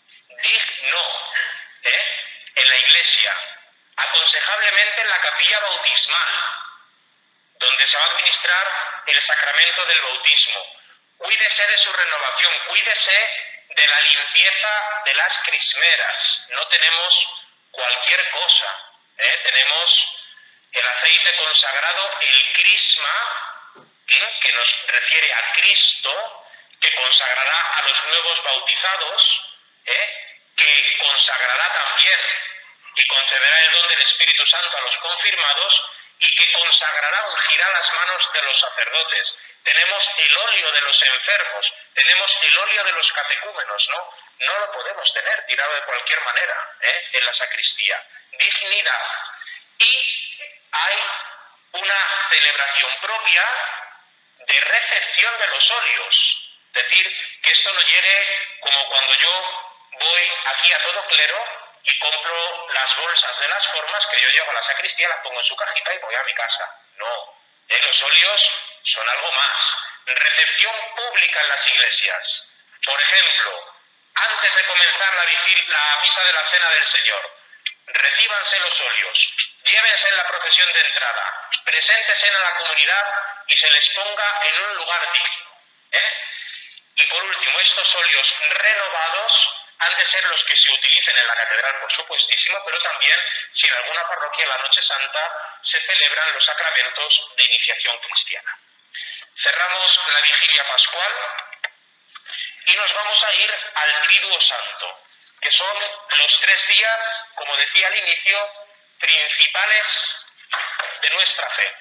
en la iglesia, aconsejablemente en la capilla bautismal, donde se va a administrar el sacramento del bautismo. Cuídese de su renovación, cuídese de la limpieza de las crismeras. No tenemos cualquier cosa, tenemos el aceite consagrado, el crisma, que nos refiere a Cristo, que consagrará a los nuevos bautizados, que consagrará también y concederá el don del Espíritu Santo a los confirmados, y que consagrará, ungirá las manos de los sacerdotes. Tenemos el óleo de los enfermos, tenemos el óleo de los catecúmenos, ¿no? No lo podemos tener tirado de cualquier manera, en la sacristía. Dignidad. Y hay una celebración propia de recepción de los óleos. Es decir, que esto no llegue como cuando yo voy aquí a todo clero y compro las bolsas de las formas, que yo llevo a la sacristía, las pongo en su cajita y voy a mi casa. No, los óleos son algo más. Recepción pública en las iglesias. Por ejemplo, antes de comenzar la misa de la Cena del Señor, recíbanse los óleos, llévense en la procesión de entrada, preséntense a la comunidad y se les ponga en un lugar digno. Y por último, estos óleos renovados han de ser los que se utilicen en la catedral, por supuestísimo, pero también si en alguna parroquia en la Noche Santa se celebran los sacramentos de iniciación cristiana. Cerramos la vigilia pascual y nos vamos a ir al Triduo Santo, que son los 3 días, como decía al inicio, principales de nuestra fe.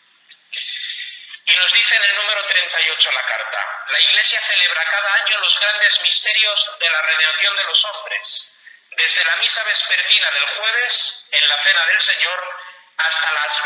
Y nos dice en el número 38 la carta: la Iglesia celebra cada año los grandes misterios de la redención de los hombres, desde la misa vespertina del jueves, en la Cena del Señor, hasta las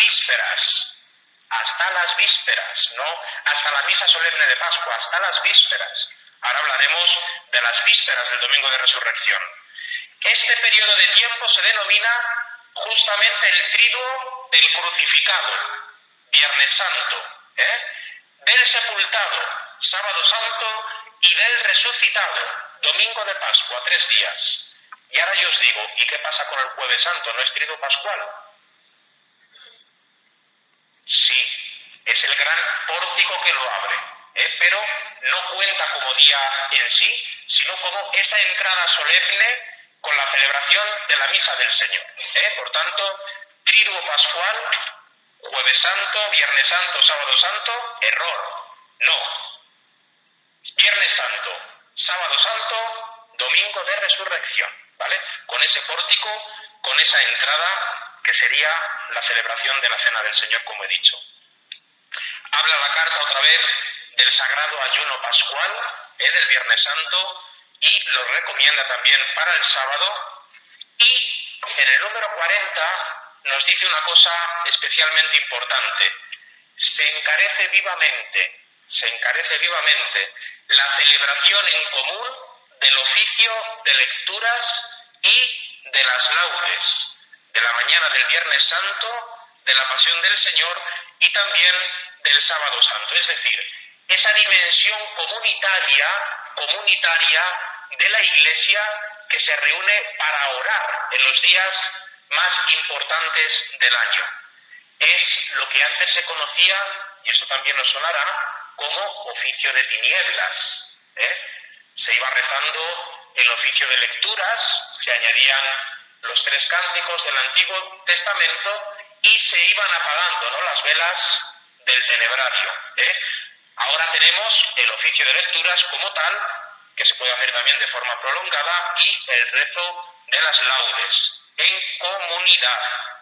vísperas, no hasta la misa solemne de Pascua, hasta las vísperas. Ahora hablaremos de las vísperas del Domingo de Resurrección. Este periodo de tiempo se denomina justamente el Triduo del crucificado, Viernes Santo, del sepultado, Sábado Santo, y del resucitado, Domingo de Pascua, 3 días. Y ahora yo os digo, ¿y qué pasa con el Jueves Santo? ¿No es Triduo Pascual? Sí, es el gran pórtico que lo abre, pero no cuenta como día en sí, sino como esa entrada solemne con la celebración de la Misa del Señor. Por tanto, Triduo Pascual, Jueves Santo, Viernes Santo, Sábado Santo, error. No. Viernes Santo, Sábado Santo, Domingo de Resurrección, ¿vale? Con ese pórtico, con esa entrada que sería la celebración de la Cena del Señor, como he dicho. Habla la carta otra vez del sagrado ayuno pascual, del Viernes Santo, y lo recomienda también para el sábado, y en el número 40 nos dice una cosa especialmente importante. Se encarece vivamente la celebración en común del oficio de lecturas y de las laudes, de la mañana del Viernes Santo, de la Pasión del Señor y también del Sábado Santo. Es decir, esa dimensión comunitaria de la Iglesia que se reúne para orar en los días más importantes del año. Es lo que antes se conocía, y esto también nos sonará, como oficio de tinieblas. Se iba rezando el oficio de lecturas, se añadían los 3 cánticos del Antiguo Testamento y se iban apagando, ¿no?, las velas del tenebrario. Ahora tenemos el oficio de lecturas como tal, que se puede hacer también de forma prolongada, y el rezo de las laudes en comunidad.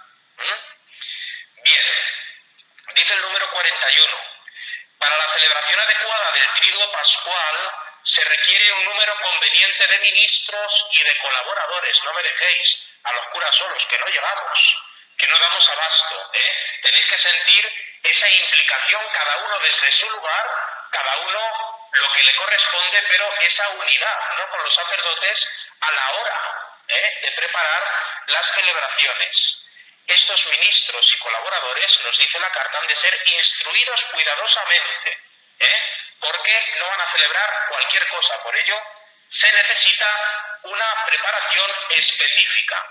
Bien, dice el número 41. Para la celebración adecuada del Triduo Pascual se requiere un número conveniente de ministros y de colaboradores. No me dejéis a los curas solos, que no llegamos, que no damos abasto. Tenéis que sentir esa implicación, cada uno desde su lugar, cada uno lo que le corresponde, pero esa unidad, ¿no?, con los sacerdotes a la hora de preparar las celebraciones. Estos ministros y colaboradores, nos dice la carta, han de ser instruidos cuidadosamente, porque no van a celebrar cualquier cosa. Por ello, se necesita una preparación específica.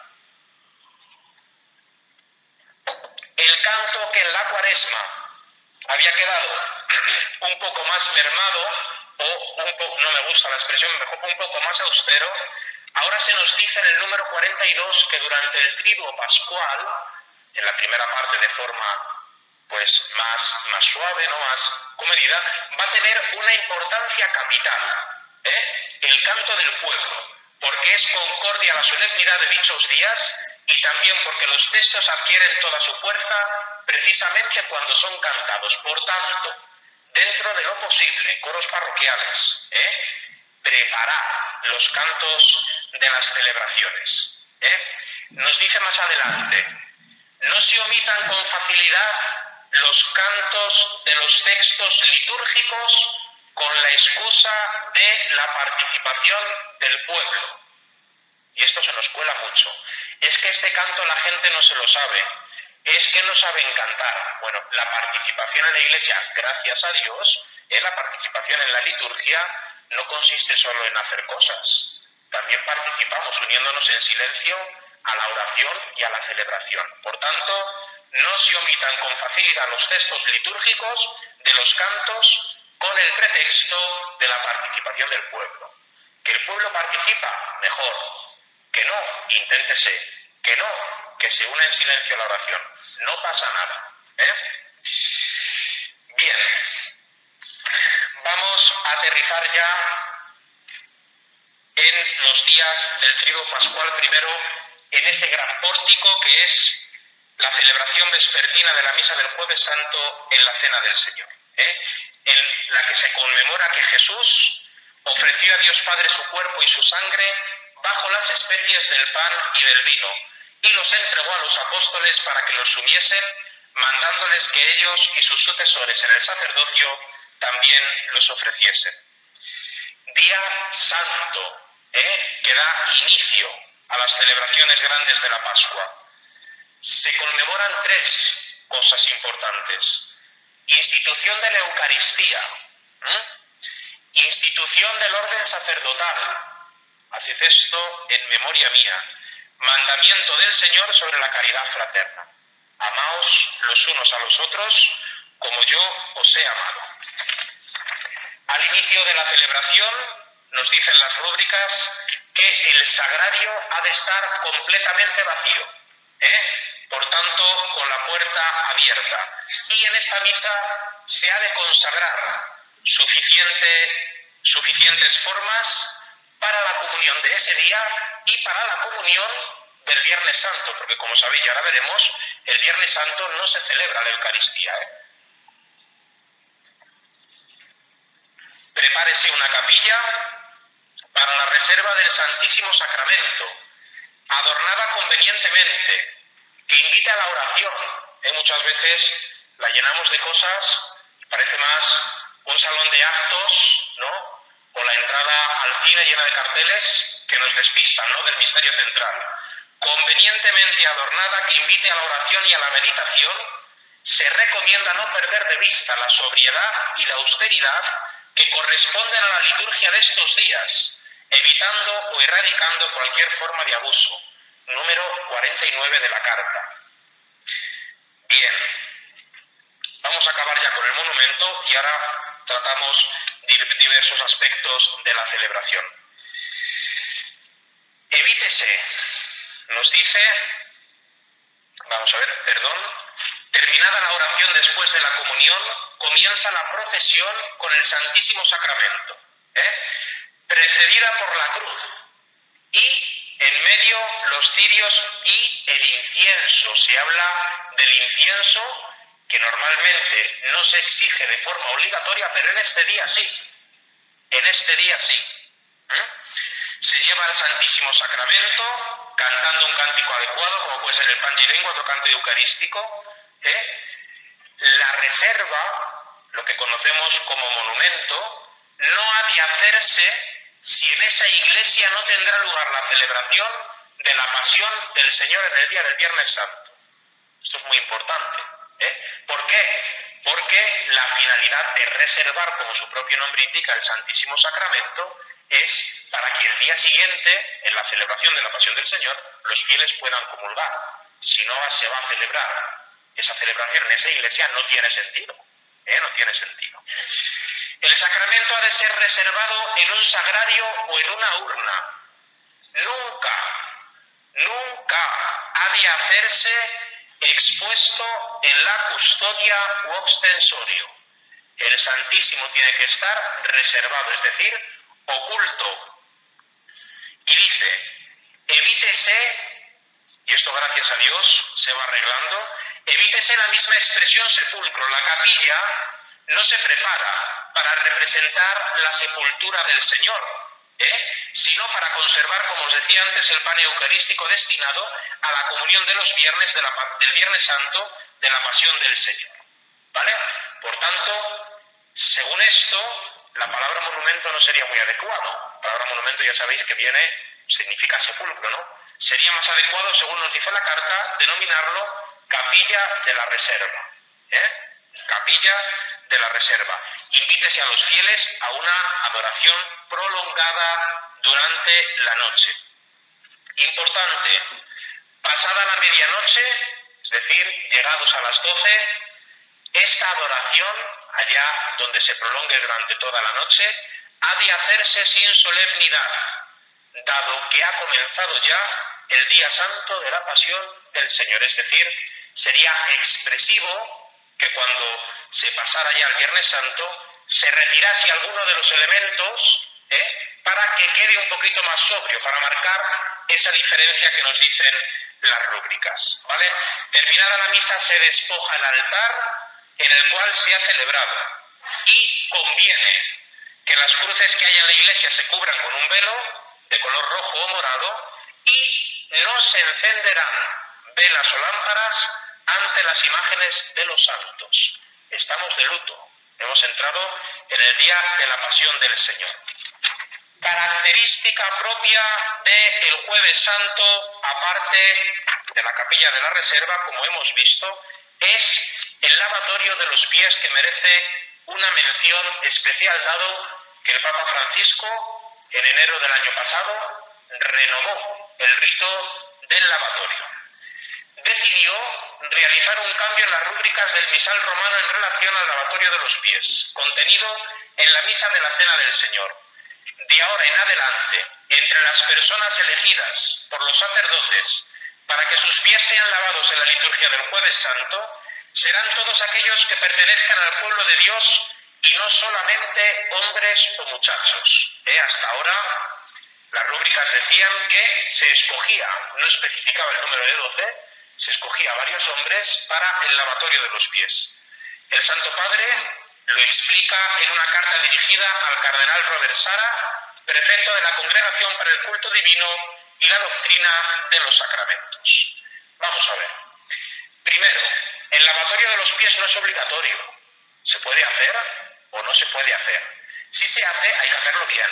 El canto que en la Cuaresma había quedado un poco más mermado, no me gusta la expresión, mejor un poco más austero, ahora se nos dice en el número 42 que durante el Triduo Pascual, en la primera parte de forma pues más suave, no más comedida, va a tener una importancia capital, el canto del pueblo, porque es concordia a la solemnidad de dichos días y también porque los textos adquieren toda su fuerza precisamente cuando son cantados. Por tanto, dentro de lo posible, coros parroquiales, preparad los cantos de las celebraciones. Nos dice más adelante, no se omitan con facilidad los cantos de los textos litúrgicos con la excusa de la participación del pueblo. Y esto se nos cuela mucho. Es que este canto la gente no se lo sabe. Es que no saben cantar. Bueno, la participación en la Iglesia, gracias a Dios, la participación en la liturgia no consiste solo en hacer cosas. También participamos uniéndonos en silencio a la oración y a la celebración. Por tanto, no se omitan con facilidad los textos litúrgicos de los cantos con el pretexto de la participación del pueblo. Que el pueblo participa, mejor. Que no, inténtese. Que no, que se una en silencio a la oración. No pasa nada. Bien, vamos a aterrizar ya en los días del Triduo Pascual, primero en ese gran pórtico que es la celebración vespertina de la Misa del Jueves Santo en la Cena del Señor, en la que se conmemora que Jesús ofreció a Dios Padre su cuerpo y su sangre bajo las especies del pan y del vino, y los entregó a los apóstoles para que los sumiesen, mandándoles que ellos y sus sucesores en el sacerdocio también los ofreciesen. Día santo, que da inicio a las celebraciones grandes de la Pascua. Se conmemoran 3 cosas importantes. Institución de la Eucaristía, institución del orden sacerdotal, haced esto en memoria mía, mandamiento del Señor sobre la caridad fraterna. Amaos los unos a los otros como yo os he amado. Al inicio de la celebración nos dicen las rúbricas que el sagrario ha de estar completamente vacío, por tanto con la puerta abierta. Y en esta misa se ha de consagrar suficientes formas para la comunión de ese día y para la comunión del Viernes Santo, porque como sabéis, ya ahora veremos, el Viernes Santo no se celebra la Eucaristía. Prepárese una capilla para la reserva del Santísimo Sacramento. adornada convenientemente, que invite a la oración. Muchas veces la llenamos de cosas, parece más un salón de actos, ¿no? O la entrada al cine llena de carteles que nos despistan, ¿no?, del misterio central. Convenientemente adornada, que invite a la oración y a la meditación, se recomienda no perder de vista la sobriedad y la austeridad que corresponden a la liturgia de estos días, evitando o erradicando cualquier forma de abuso. Número 49 de la carta. Bien, vamos a acabar ya con el monumento y ahora tratamos diversos aspectos de la celebración. Evítese, nos dice, terminada la oración después de la comunión, comienza la procesión con el Santísimo Sacramento, precedida por la cruz, y en medio los cirios y el incienso. Se habla del incienso, que normalmente no se exige de forma obligatoria, pero en este día sí. Se lleva al Santísimo Sacramento cantando un cántico adecuado, como puede ser el Pangilengo, otro canto eucarístico. La reserva, lo que conocemos como monumento, no ha de hacerse si en esa iglesia no tendrá lugar la celebración de la Pasión del Señor en el día del Viernes Santo. Esto es muy importante. ¿Por qué? Porque la finalidad de reservar, como su propio nombre indica, el Santísimo Sacramento, es para que el día siguiente, en la celebración de la Pasión del Señor, los fieles puedan comulgar. Si no se va a celebrar esa celebración en esa iglesia, no tiene sentido. No tiene sentido. El sacramento ha de ser reservado en un sagrario o en una urna. Nunca ha de hacerse expuesto en la custodia u ostensorio. El Santísimo tiene que estar reservado, es decir, oculto. Y dice, evítese, y esto gracias a Dios se va arreglando, evítese la misma expresión sepulcro. La capilla no se prepara para representar la sepultura del Señor, sino para conservar, como os decía antes, el pan eucarístico destinado a la comunión de los viernes del Viernes Santo de la Pasión del Señor. ¿Vale? Por tanto, según esto, la palabra monumento no sería muy adecuado. La palabra monumento ya sabéis que significa sepulcro, ¿no? Sería más adecuado, según nos dice la carta, denominarlo capilla de la reserva. Capilla de la reserva. Invítese a los fieles a una adoración prolongada durante la noche. Importante, pasada la medianoche, es decir, llegados a las 12, esta adoración, allá donde se prolongue durante toda la noche, ha de hacerse sin solemnidad, dado que ha comenzado ya el día santo de la Pasión del Señor. Es decir, sería expresivo que cuando se pasara ya el Viernes Santo, se retirase alguno de los elementos para que quede un poquito más sobrio, para marcar esa diferencia que nos dicen las rúbricas, ¿vale? Terminada la misa se despoja el altar en el cual se ha celebrado y conviene que las cruces que haya en la iglesia se cubran con un velo de color rojo o morado y no se encenderán velas o lámparas ante las imágenes de los santos. Estamos de luto. Hemos entrado en el día de la Pasión del Señor. Característica propia del Jueves Santo, aparte de la capilla de la reserva, como hemos visto, es el lavatorio de los pies, que merece una mención especial, dado que el Papa Francisco, en enero del año pasado, renovó el rito del lavatorio. Decidió realizar un cambio en las rúbricas del misal romano en relación al lavatorio de los pies, contenido en la misa de la Cena del Señor. De ahora en adelante, entre las personas elegidas por los sacerdotes para que sus pies sean lavados en la liturgia del Jueves Santo, serán todos aquellos que pertenezcan al pueblo de Dios y no solamente hombres o muchachos. Hasta ahora las rúbricas decían que se escogía, no especificaba el número de 12, se escogía a varios hombres para el lavatorio de los pies. El Santo Padre lo explica en una carta dirigida al cardenal Robert Sara, prefecto de la Congregación para el Culto Divino y la doctrina de los sacramentos. Vamos a ver. Primero, el lavatorio de los pies no es obligatorio. ¿Se puede hacer o no se puede hacer? Si se hace, hay que hacerlo bien.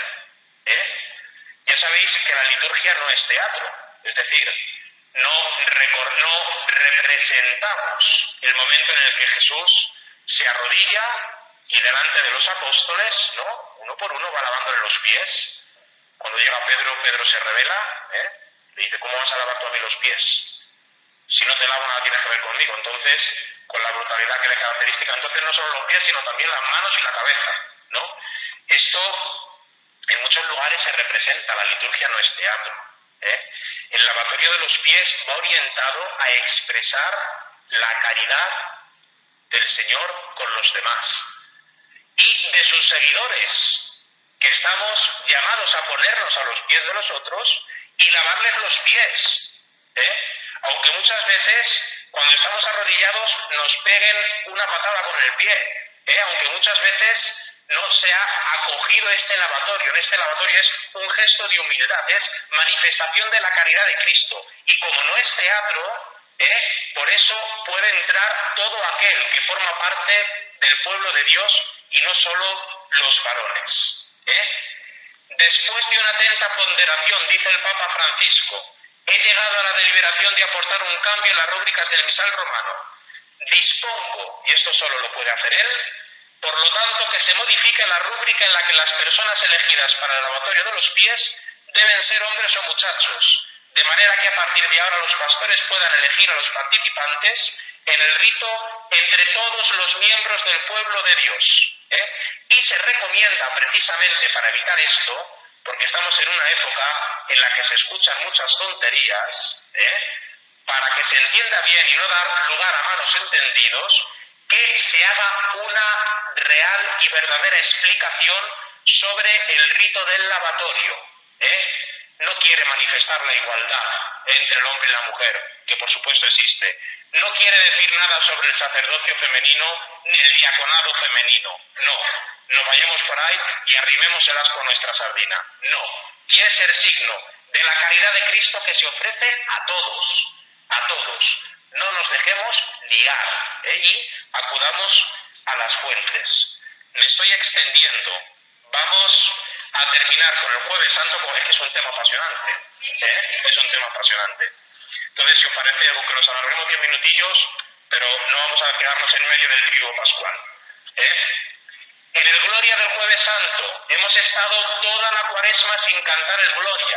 Ya sabéis que la liturgia no es teatro, es decir, no representamos el momento en el que Jesús se arrodilla y delante de los apóstoles, ¿no? Uno por uno va lavándole los pies. Cuando llega Pedro, Pedro se revela, le dice, ¿cómo vas a lavar tú a mí los pies? Si no te lavo nada tienes que ver conmigo. Entonces, con la brutalidad que le caracteriza, entonces no solo los pies, sino también las manos y la cabeza, ¿no? Esto en muchos lugares se representa, la liturgia no es teatro. El lavatorio de los pies va orientado a expresar la caridad del Señor con los demás y de sus seguidores, que estamos llamados a ponernos a los pies de los otros y lavarles los pies, aunque muchas veces cuando estamos arrodillados nos peguen una patada con el pie, aunque muchas veces no se ha acogido este lavatorio. En este lavatorio es un gesto de humildad, es manifestación de la caridad de Cristo. Y como no es teatro, por eso puede entrar todo aquel que forma parte del pueblo de Dios y no solo los varones. Después de una atenta ponderación, dice el Papa Francisco, he llegado a la deliberación de aportar un cambio en las rúbricas del misal romano. Dispongo, y esto solo lo puede hacer él, por lo tanto, que se modifique la rúbrica en la que las personas elegidas para el lavatorio de los pies deben ser hombres o muchachos, de manera que a partir de ahora los pastores puedan elegir a los participantes en el rito entre todos los miembros del pueblo de Dios. Y se recomienda precisamente para evitar esto, porque estamos en una época en la que se escuchan muchas tonterías, para que se entienda bien y no dar lugar a malos entendidos, que se haga una real y verdadera explicación sobre el rito del lavatorio. No quiere manifestar la igualdad entre el hombre y la mujer, que por supuesto existe. No quiere decir nada sobre el sacerdocio femenino ni el diaconado femenino. No vayamos por ahí y arrimemos el asco a nuestra sardina. No. Quiere ser signo de la caridad de Cristo que se ofrece a todos. A todos. No nos dejemos liar y acudamos a las fuentes. Me estoy extendiendo. Vamos a terminar con el Jueves Santo, porque es que es un tema apasionante. Es un tema apasionante. Entonces, si os parece, aunque nos alarguemos 10 minutillos, pero no vamos a quedarnos en medio del triduo pascual. En el Gloria del Jueves Santo hemos estado toda la Cuaresma sin cantar el Gloria,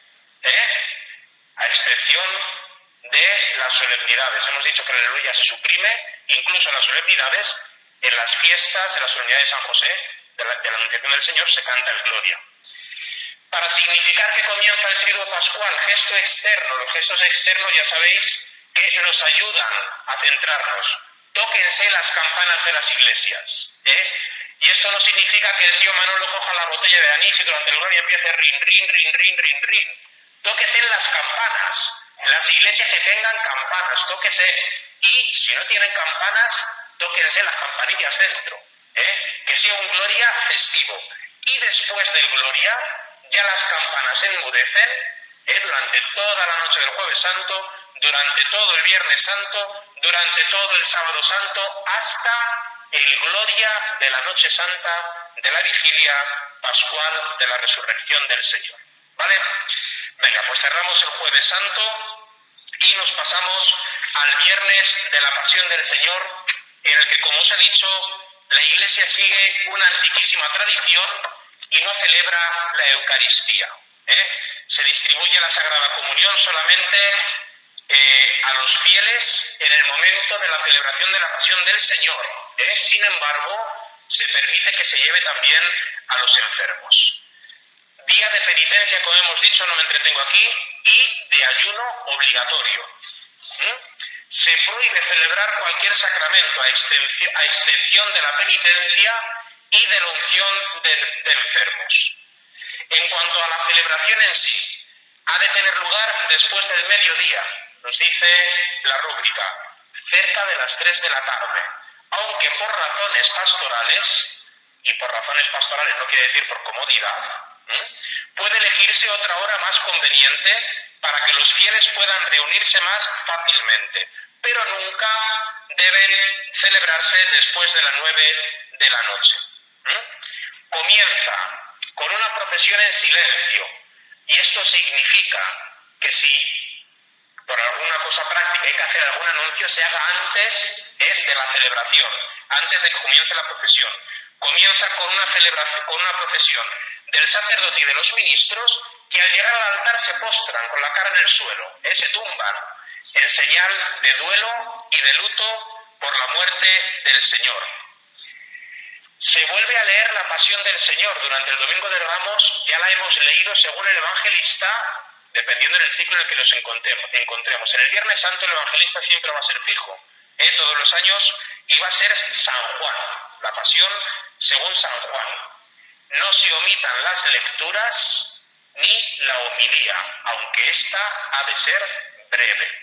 a excepción de las solemnidades. Hemos dicho que el Aleluya se suprime, incluso en las solemnidades, en las fiestas, en la solemnidad de San José, de la Anunciación del Señor, se canta el Gloria. Para significar que comienza el triduo pascual, gesto externo. Los gestos externos ya sabéis que nos ayudan a centrarnos. Tóquense las campanas de las iglesias. Y esto no significa que el tío Manolo coja la botella de anís y durante el Gloria empiece rin, rin, rin, rin, rin, rin. Tóquese las campanas. Las iglesias que tengan campanas, tóquese. Y si no tienen campanas, tóquense las campanillas dentro. Que sea un Gloria festivo. Y después del Gloria, ya las campanas enmudecen durante toda la noche del Jueves Santo, durante todo el Viernes Santo, durante todo el Sábado Santo, hasta el Gloria de la Noche Santa, de la Vigilia Pascual de la Resurrección del Señor. ¿Vale? Venga, pues cerramos el Jueves Santo y nos pasamos al Viernes de la Pasión del Señor, en el que, como os he dicho, la Iglesia sigue una antiquísima tradición y no celebra la Eucaristía. Se distribuye la Sagrada Comunión solamente a los fieles en el momento de la celebración de la Pasión del Señor. Sin embargo, se permite que se lleve también a los enfermos. Día de penitencia, como hemos dicho, no me entretengo aquí, y de ayuno obligatorio. Se prohíbe celebrar cualquier sacramento a excepción de la penitencia y de la unción de enfermos. En cuanto a la celebración en sí, ha de tener lugar después del mediodía, nos dice la rúbrica, cerca de las 3 de la tarde, aunque por razones pastorales, y por razones pastorales no quiere decir por comodidad, Puede elegirse otra hora más conveniente para que los fieles puedan reunirse más fácilmente, pero nunca deben celebrarse después de las 9 de la noche. Comienza con una profesión en silencio, y esto significa que si por alguna cosa práctica hay que hacer algún anuncio, se haga antes de la celebración, antes de que comience la profesión. Comienza con una profesión del sacerdote y de los ministros, que al llegar al altar se postran con la cara en el suelo, se tumban, en señal de duelo y de luto por la muerte del Señor. Se vuelve a leer la Pasión del Señor. Durante el Domingo de Ramos ya la hemos leído según el evangelista, dependiendo del ciclo en el que nos encontremos. En el Viernes Santo el evangelista siempre va a ser fijo, todos los años, y va a ser San Juan, la Pasión según San Juan. No se omitan las lecturas ni la homilía, aunque ésta ha de ser breve.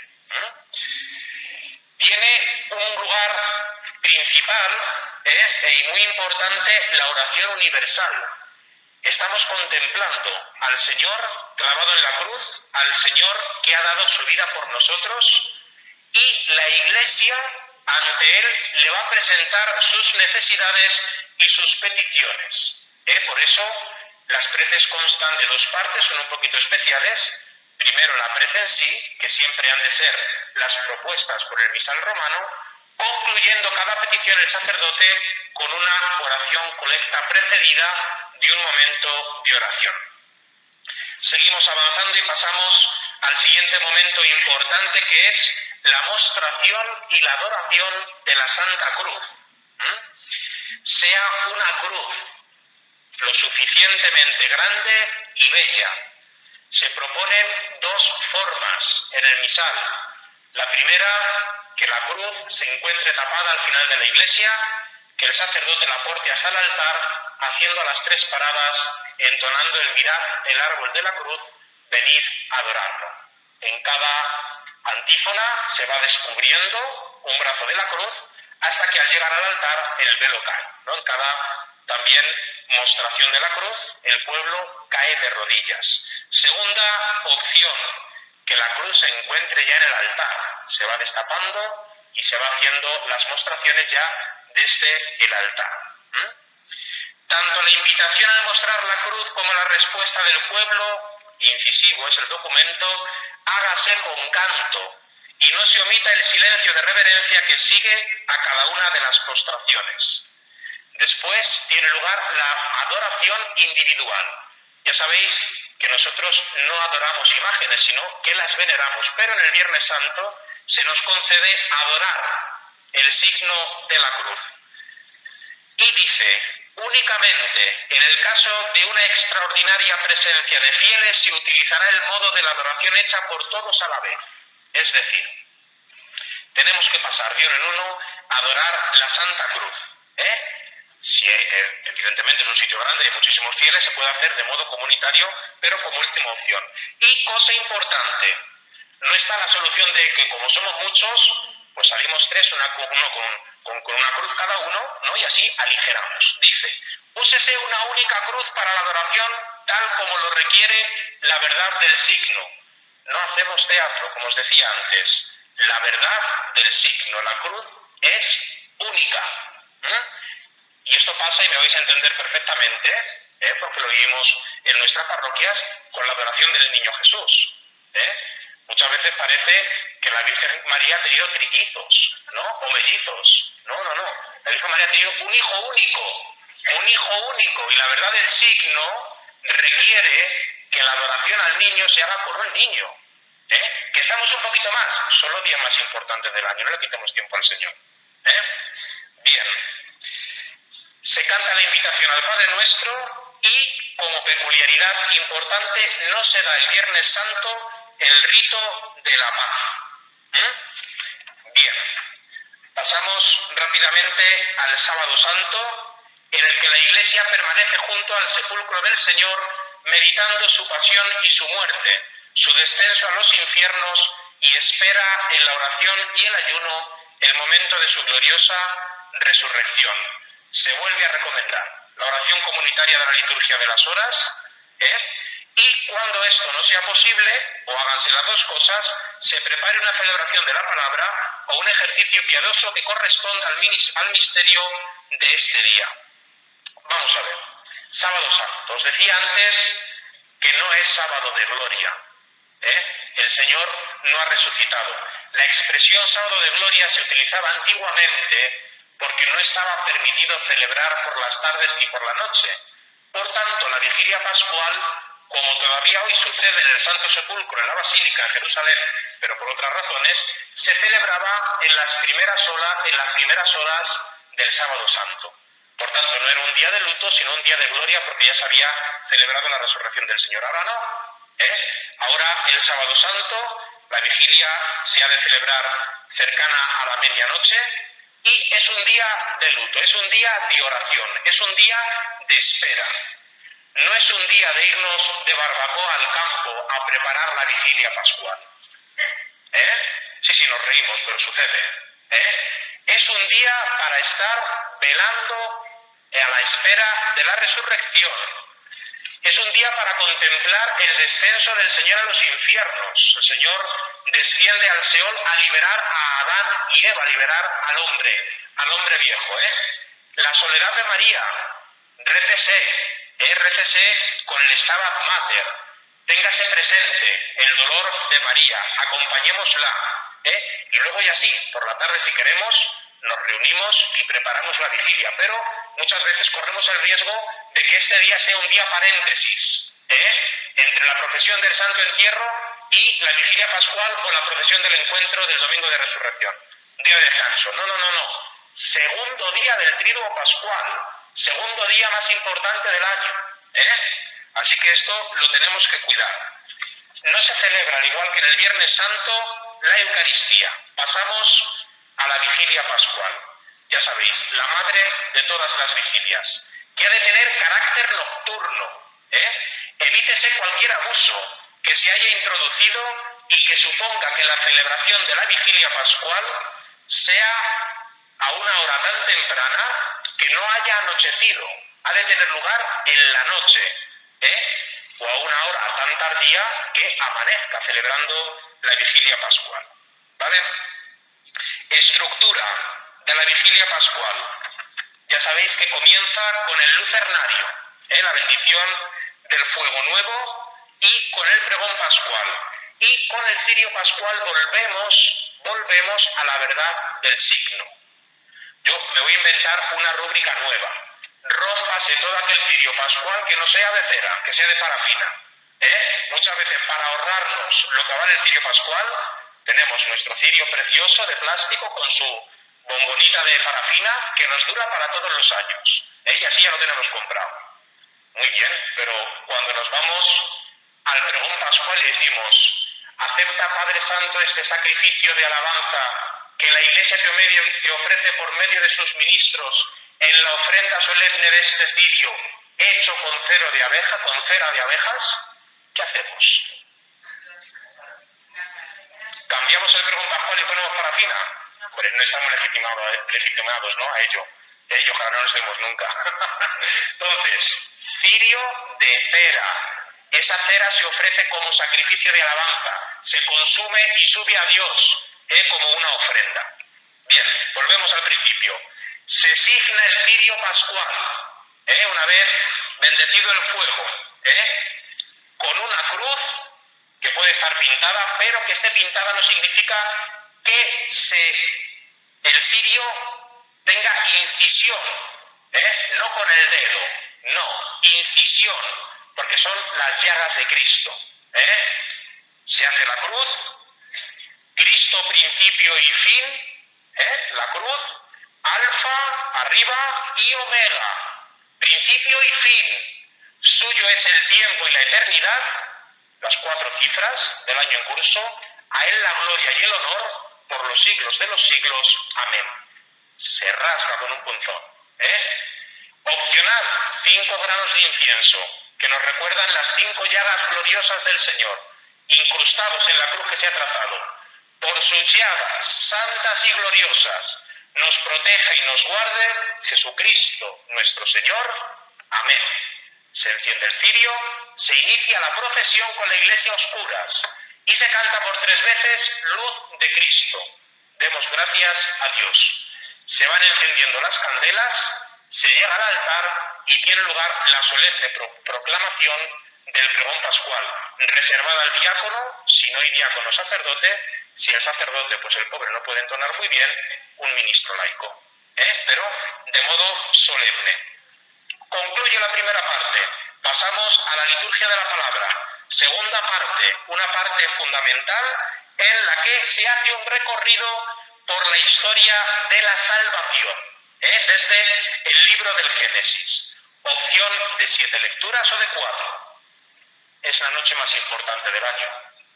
Tiene un lugar principal y muy importante la oración universal. Estamos contemplando al Señor clavado en la cruz, al Señor que ha dado su vida por nosotros, y la Iglesia ante Él le va a presentar sus necesidades y sus peticiones. Por eso las preces constan de dos partes, son un poquito especiales. Primero la prece en sí, que siempre han de ser las propuestas por el misal romano, concluyendo cada petición el sacerdote con una oración colecta precedida de un momento de oración. Seguimos avanzando y pasamos al siguiente momento importante, que es la mostración y la adoración de la Santa Cruz. Sea una cruz lo suficientemente grande y bella. Se proponen dos formas en el misal. La primera, que la cruz se encuentre tapada al final de la iglesia, que el sacerdote la porte hasta el altar, haciendo las 3 paradas, entonando el mirad el árbol de la cruz, venid a adorarlo. En cada antífona se va descubriendo un brazo de la cruz hasta que al llegar al altar el velo cae, En cada también mostración de la cruz el pueblo cae de rodillas. Segunda opción, que la cruz se encuentre ya en el altar, se va destapando y se va haciendo las mostraciones ya desde el altar. Tanto la invitación a mostrar la cruz como la respuesta del pueblo, incisivo es el documento, hágase con canto y no se omita el silencio de reverencia que sigue a cada una de las postraciones. Después tiene lugar la adoración individual. Ya sabéis que nosotros no adoramos imágenes, sino que las veneramos, pero en el Viernes Santo se nos concede adorar el signo de la cruz. Y dice, únicamente en el caso de una extraordinaria presencia de fieles se utilizará el modo de la adoración hecha por todos a la vez. Es decir, tenemos que pasar de uno en uno a adorar la Santa Cruz. Si evidentemente es un sitio grande y hay muchísimos fieles, se puede hacer de modo comunitario, pero como última opción. Y cosa importante, no está la solución de que como somos muchos, pues salimos 3, uno con una cruz cada uno, y así aligeramos. Dice, úsese una única cruz para la adoración tal como lo requiere la verdad del signo. No hacemos teatro, como os decía antes. La verdad del signo, la cruz, es única. Y esto pasa, y me vais a entender perfectamente, porque lo vivimos en nuestras parroquias con la adoración del Niño Jesús. Muchas veces parece que la Virgen María ha tenido trillizos, o mellizos. No. La Virgen María ha tenido un hijo único, y la verdad del signo requiere que la adoración al niño se haga por un niño. Que estamos un poquito más, solo días más importantes del año, no le quitemos tiempo al Señor. Bien. Se canta la invitación al Padre Nuestro y, como peculiaridad importante, no se da el Viernes Santo el rito de la paz. Bien, pasamos rápidamente al Sábado Santo, en el que la Iglesia permanece junto al sepulcro del Señor, meditando su pasión y su muerte, su descenso a los infiernos, y espera en la oración y el ayuno el momento de su gloriosa resurrección. Se vuelve a recomendar la oración comunitaria de la liturgia de las horas, Y cuando esto no sea posible, o háganse las dos cosas, se prepare una celebración de la palabra o un ejercicio piadoso que corresponda al misterio de este día. Vamos a ver. Sábado Santo. Os decía antes que no es sábado de gloria. El Señor no ha resucitado. La expresión sábado de gloria se utilizaba antiguamente porque no estaba permitido celebrar por las tardes ni por la noche. Por tanto, la vigilia pascual, como todavía hoy sucede en el Santo Sepulcro, en la Basílica, en Jerusalén, pero por otras razones, se celebraba en las primeras horas del Sábado Santo. Por tanto, no era un día de luto, sino un día de gloria, porque ya se había celebrado la resurrección del Señor. Ahora no. Ahora, el Sábado Santo, la vigilia se ha de celebrar cercana a la medianoche, y es un día de luto, es un día de oración, es un día de espera. No es un día de irnos de barbacoa al campo a preparar la vigilia pascual. Sí, nos reímos, pero sucede. Es un día para estar velando a la espera de la resurrección. Es un día para contemplar el descenso del Señor a los infiernos. El Señor desciende al Seol a liberar a Adán y Eva, a liberar al hombre viejo. La soledad de María, récese con el Stabat Mater. Téngase presente el dolor de María, acompañémosla. Y luego ya sí, por la tarde si queremos, nos reunimos y preparamos la vigilia, pero muchas veces corremos el riesgo de que este día sea un día paréntesis, entre la procesión del Santo Entierro y la vigilia pascual o la procesión del encuentro del Domingo de Resurrección. Día de descanso. No. Segundo día del Triduo Pascual, segundo día más importante del año. Así que esto lo tenemos que cuidar. No se celebra, al igual que en el Viernes Santo, la Eucaristía. Pasamos a la vigilia pascual. Ya sabéis, la madre de todas las vigilias, que ha de tener carácter nocturno. Evítese cualquier abuso que se haya introducido y que suponga que la celebración de la vigilia pascual sea a una hora tan temprana que no haya anochecido. Ha de tener lugar en la noche, o a una hora tan tardía que amanezca celebrando la vigilia pascual. ¿Vale? Estructura de la vigilia pascual. Ya sabéis que comienza con el lucernario, la bendición del fuego nuevo, y con el pregón pascual. Y con el cirio pascual volvemos a la verdad del signo. Yo me voy a inventar una rúbrica nueva. Rómpase todo aquel cirio pascual que no sea de cera, que sea de parafina. Muchas veces, para ahorrarnos lo que vale el cirio pascual, tenemos nuestro cirio precioso de plástico con su bombonita de parafina que nos dura para todos los años. Y así ya lo tenemos comprado. Muy bien, pero cuando nos vamos al pregón pascual y decimos: acepta, Padre Santo, este sacrificio de alabanza que la Iglesia te ofrece por medio de sus ministros en la ofrenda solemne de este cirio hecho con cera de abejas, ¿qué hacemos? ¿Cambiamos el pregón pascual y ponemos parafina? Pues no estamos legitimados, ¿no? A ello. Ojalá no nos demos nunca. Entonces, cirio de cera. Esa cera se ofrece como sacrificio de alabanza. Se consume y sube a Dios como una ofrenda. Bien, volvemos al principio. Se signa el cirio pascual. Una vez bendecido el fuego. Con una cruz que puede estar pintada, pero que esté pintada no significa que el cirio tenga incisión, no con el dedo, no, incisión, porque son las llagas de Cristo. Se hace la cruz, Cristo principio y fin, la cruz, alfa, arriba, y omega, principio y fin. Suyo es el tiempo y la eternidad, las 4 cifras del año en curso, a Él la gloria y el honor por los siglos de los siglos. Amén. Se rasga con un punzón. Opcional, 5 granos de incienso, que nos recuerdan las 5 llagas gloriosas del Señor, incrustados en la cruz que se ha trazado. Por sus llagas santas y gloriosas, nos proteja y nos guarde Jesucristo, nuestro Señor. Amén. Se enciende el cirio, se inicia la procesión con la iglesia a oscuras y se canta por 3 veces Luz de Cristo. Demos gracias a Dios. Se van encendiendo las candelas, se llega al altar y tiene lugar la solemne proclamación del pregón pascual, reservada al diácono, si no hay diácono sacerdote, si el sacerdote, pues el pobre no puede entonar muy bien, un ministro laico, pero de modo solemne. Concluye la primera parte, pasamos a la liturgia de la palabra. Segunda parte, una parte fundamental en la que se hace un recorrido por la historia de la salvación, desde el libro del Génesis. Opción de 7 lecturas o de 4. Es la noche más importante del año.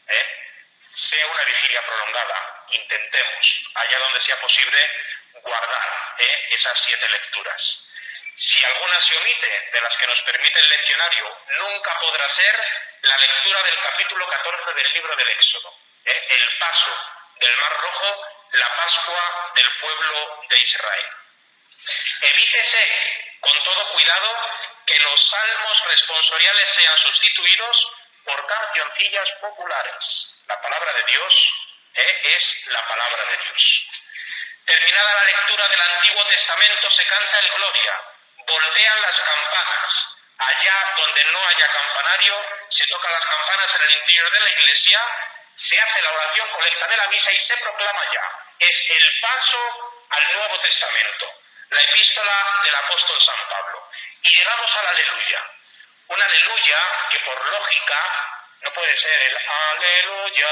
Sea una vigilia prolongada, intentemos, allá donde sea posible, guardar esas 7 lecturas. Si alguna se omite de las que nos permite el leccionario, nunca podrá ser la lectura del capítulo 14 del libro del Éxodo, el paso del Mar Rojo, la Pascua del pueblo de Israel. Evítese con todo cuidado que los salmos responsoriales sean sustituidos por cancioncillas populares. La palabra de Dios es la palabra de Dios. Terminada la lectura del Antiguo Testamento se canta el Gloria, voltean las campanas. Allá donde no haya campanario, se tocan las campanas en el interior de la iglesia, se hace la oración colecta de la misa y se proclama ya. Es el paso al Nuevo Testamento, la epístola del apóstol San Pablo. Y llegamos al aleluya. Un aleluya que por lógica no puede ser el aleluya,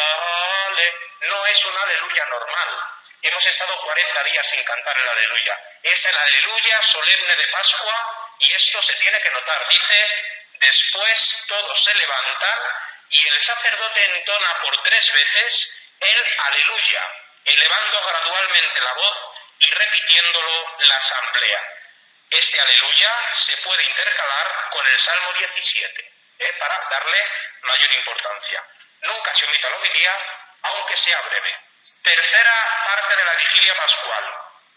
no es un aleluya normal. Hemos estado 40 días sin cantar el aleluya. Es el aleluya solemne de Pascua y esto se tiene que notar. Dice, después todos se levantan y el sacerdote entona por 3 veces el aleluya, elevando gradualmente la voz y repitiéndolo la asamblea. Este aleluya se puede intercalar con el Salmo 17, para darle mayor importancia. Nunca se omita la homilía, aunque sea breve. Tercera parte de la vigilia pascual.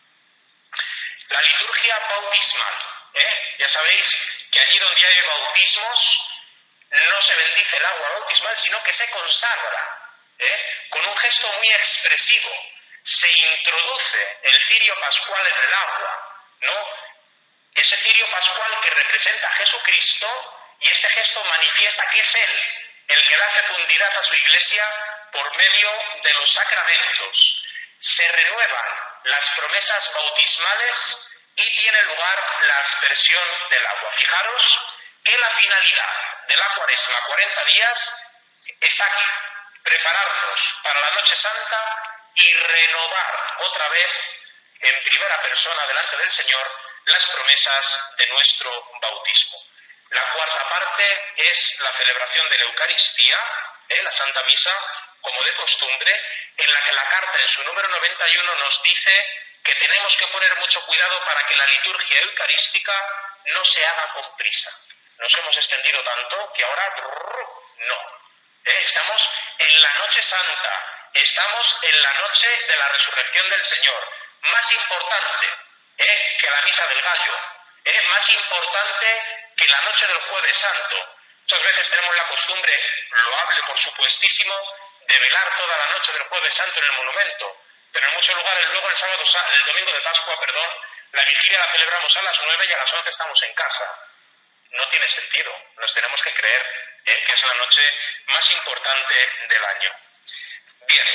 La liturgia bautismal. Ya sabéis que allí donde hay bautismos no se bendice el agua bautismal, sino que se consagra, con un gesto muy expresivo. Se introduce el cirio pascual en el agua, ¿no? Ese cirio pascual que representa a Jesucristo, y este gesto manifiesta que es Él el que da fecundidad a su iglesia por medio de los sacramentos. Se renuevan las promesas bautismales y tiene lugar la aspersión del agua. Fijaros que la finalidad de la Cuaresma, 40 días, está aquí. Prepararnos para la Noche Santa y renovar otra vez en primera persona delante del Señor las promesas de nuestro bautismo. La cuarta parte es la celebración de la Eucaristía, la Santa Misa, como de costumbre, en la que la carta en su número 91 nos dice que tenemos que poner mucho cuidado para que la liturgia eucarística no se haga con prisa. Nos hemos extendido tanto que ahora no. Estamos en la Noche Santa, estamos en la noche de la resurrección del Señor, más importante que la Misa del Gallo, más importante que la noche del Jueves Santo. Muchas veces tenemos la costumbre, loable por supuestísimo, de velar toda la noche del Jueves Santo en el monumento, pero en muchos lugares luego el domingo de Pascua, la vigilia la celebramos a las 9 y a las 11 estamos en casa. No tiene sentido, nos tenemos que creer que es la noche más importante del año. Bien,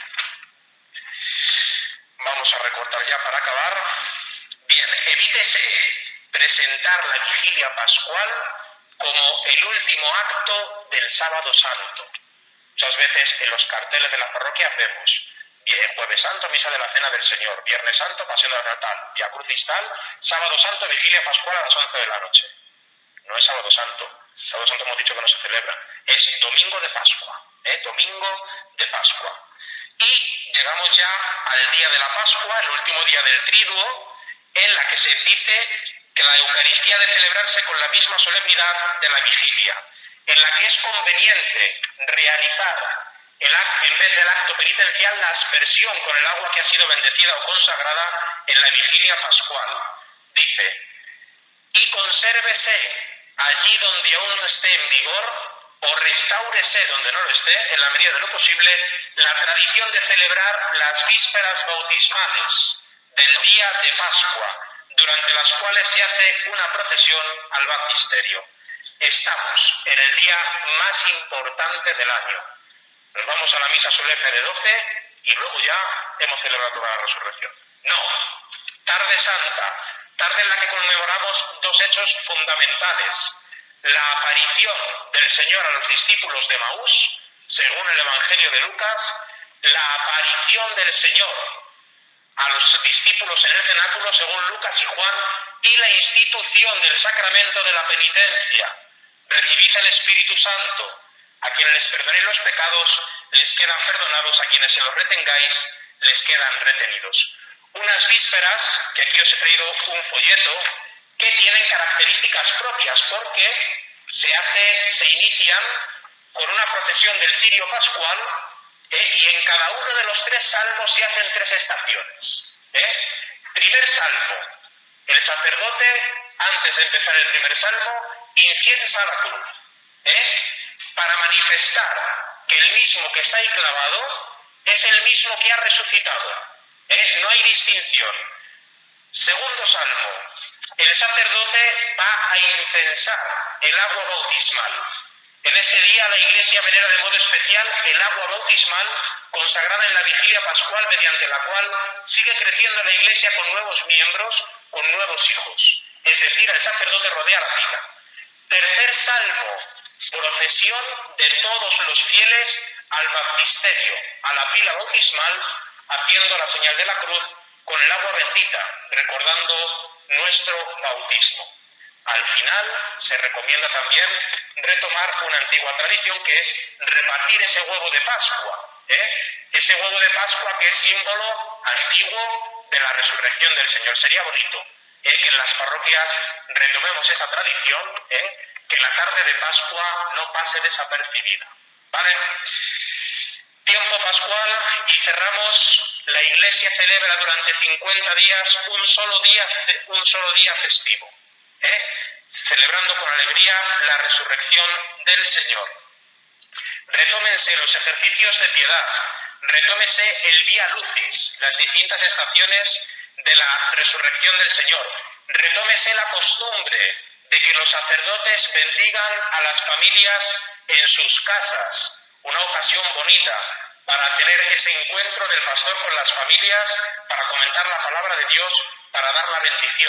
vamos a recortar ya para acabar. Bien, evítese presentar la vigilia pascual como el último acto del Sábado Santo. Muchas veces en los carteles de las parroquias vemos Jueves Santo, Misa de la Cena del Señor, Viernes Santo, Pasión del Natal, Vía Crucis tal, Sábado Santo, Vigilia Pascual a las 11 de la noche. No es Sábado Santo. Sábado Santo hemos dicho que no se celebra. Es Domingo de Pascua. Domingo de Pascua. Y llegamos ya al día de la Pascua, el último día del Triduo, en la que se dice que la Eucaristía ha de celebrarse con la misma solemnidad de la vigilia, en la que es conveniente realizar en vez del acto penitencial la aspersión con el agua que ha sido bendecida o consagrada en la vigilia pascual. Dice, y consérvese allí donde aún no esté en vigor, o restáurese donde no lo esté, en la medida de lo posible, la tradición de celebrar las vísperas bautismales del día de Pascua, durante las cuales se hace una procesión al baptisterio. Estamos en el día más importante del año. Nos vamos a la misa solemne de 12 y luego ya hemos celebrado la resurrección. No, tarde santa, tarde en la que conmemoramos dos hechos fundamentales: la aparición del Señor a los discípulos de Maús, según el Evangelio de Lucas, la aparición del Señor a los discípulos en el cenáculo, según Lucas y Juan, y la institución del sacramento de la penitencia. Recibid el Espíritu Santo. A quienes les perdonéis los pecados, les quedan perdonados; a quienes se los retengáis, les quedan retenidos. Unas vísperas, que aquí os he traído un folleto, que tienen características propias, porque se inician con una procesión del cirio pascual, y en cada uno de los tres salmos se hacen tres estaciones. Primer salmo: el sacerdote, antes de empezar el primer salmo, inciensa la cruz, para manifestar que el mismo que está ahí clavado es el mismo que ha resucitado. No hay distinción. Segundo salmo: el sacerdote va a incensar el agua bautismal. En este día la Iglesia venera de modo especial el agua bautismal, consagrada en la vigilia pascual, mediante la cual sigue creciendo la Iglesia con nuevos miembros, con nuevos hijos. Es decir, el sacerdote rodea la pila. Tercer salmo: procesión de todos los fieles al baptisterio, a la pila bautismal, haciendo la señal de la cruz con el agua bendita, recordando nuestro bautismo. Al final se recomienda también retomar una antigua tradición, que es repartir ese huevo de Pascua, ese huevo de Pascua que es símbolo antiguo de la resurrección del Señor. Sería bonito que en las parroquias retomemos esa tradición, que la tarde de Pascua no pase desapercibida, ¿vale? Tiempo pascual, y cerramos. La Iglesia celebra durante 50 días un solo día festivo, celebrando con alegría la resurrección del Señor. Retómense los ejercicios de piedad, retómese el Vía Lucis, las distintas estaciones de la resurrección del Señor, retómese la costumbre de que los sacerdotes bendigan a las familias en sus casas, una ocasión bonita para tener ese encuentro del pastor con las familias, para comentar la palabra de Dios, para dar la bendición.